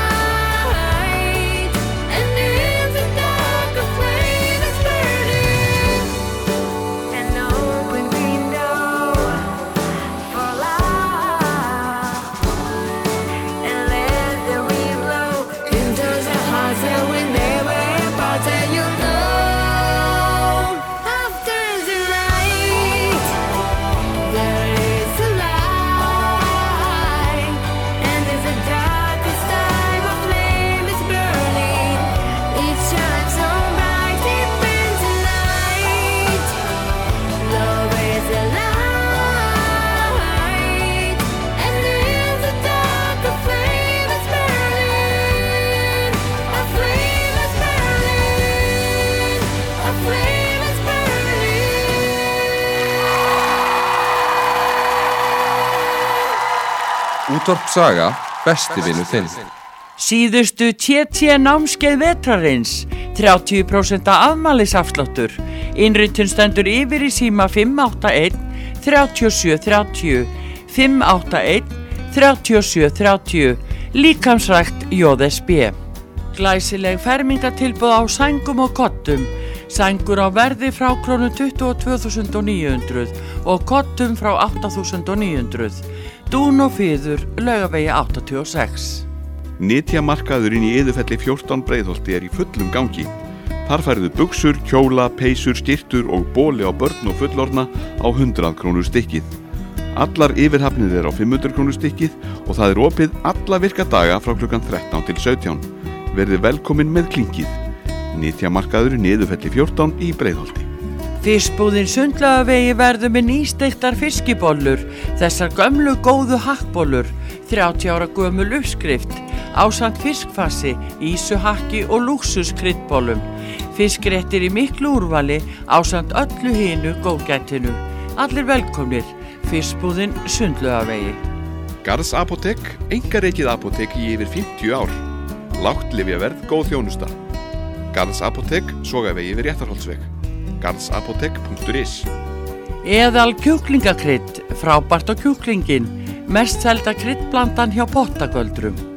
Speaker 9: Útvarp Saga, besti vinur þinn.
Speaker 4: Síðustu T T námskeið vetrarins, þrjátíu prósent afmælisafsláttur. Innritun stendur yfir í síma fimm átta einn, þrjátíu og sjö þrjátíu, fimm átta einn, þrjátíu og sjö þrjátíu, líkamsrækt J S B. Glæsileg fermingatilboð á sængum og kottum. Sængur á verði frá krónu tuttugu og tvö þúsund níu hundruð og kottum frá átta þúsund níu hundruð. Dún og Fiður, Laugavegi áttatíu og sex.
Speaker 5: Nytjamarkaðurinn í Iðufelli fjórtán Breiðholti er í fullum gangi. Þar færðu buxur, kjóla, peysur, skyrtur og bóli á börn og fullorna á hundrað krónur stykkið. Allar yfirhafnir er á fimm hundruð krónur stykkið og það er opið alla virka daga frá klukkan þrettán til sautján. Verðið velkomin með klinkið. Nytjamarkaðurinn í Iðufelli fjórtán í Breiðholti.
Speaker 4: Fiskbúðin Sundlaugavegi verður með nýsteiktar fiskibollur, þessar gömlu góðu hakkbollur, þrjátíu ára gömul uppskrift, ásamt fiskfassi, ísuhakki og lúxus kryddbollum. Fiskréttir í miklu úrvali, ásamt öllu hinu góðgætinu. Allir velkomnir, Fiskbúðin Sundlaugavegi.
Speaker 5: Garðs apótek, einkarekið apótek í yfir fimmtíu ár. Lágt lyfjaverð, góð þjónusta. Garðs apótek, Sogavegi við Réttarholtsveg. garðsapotek punktur is.
Speaker 4: Eðal kjúklingakrydd, frábært á kjúklingin, mest selda kryddblandan hjá Pottagöldrum.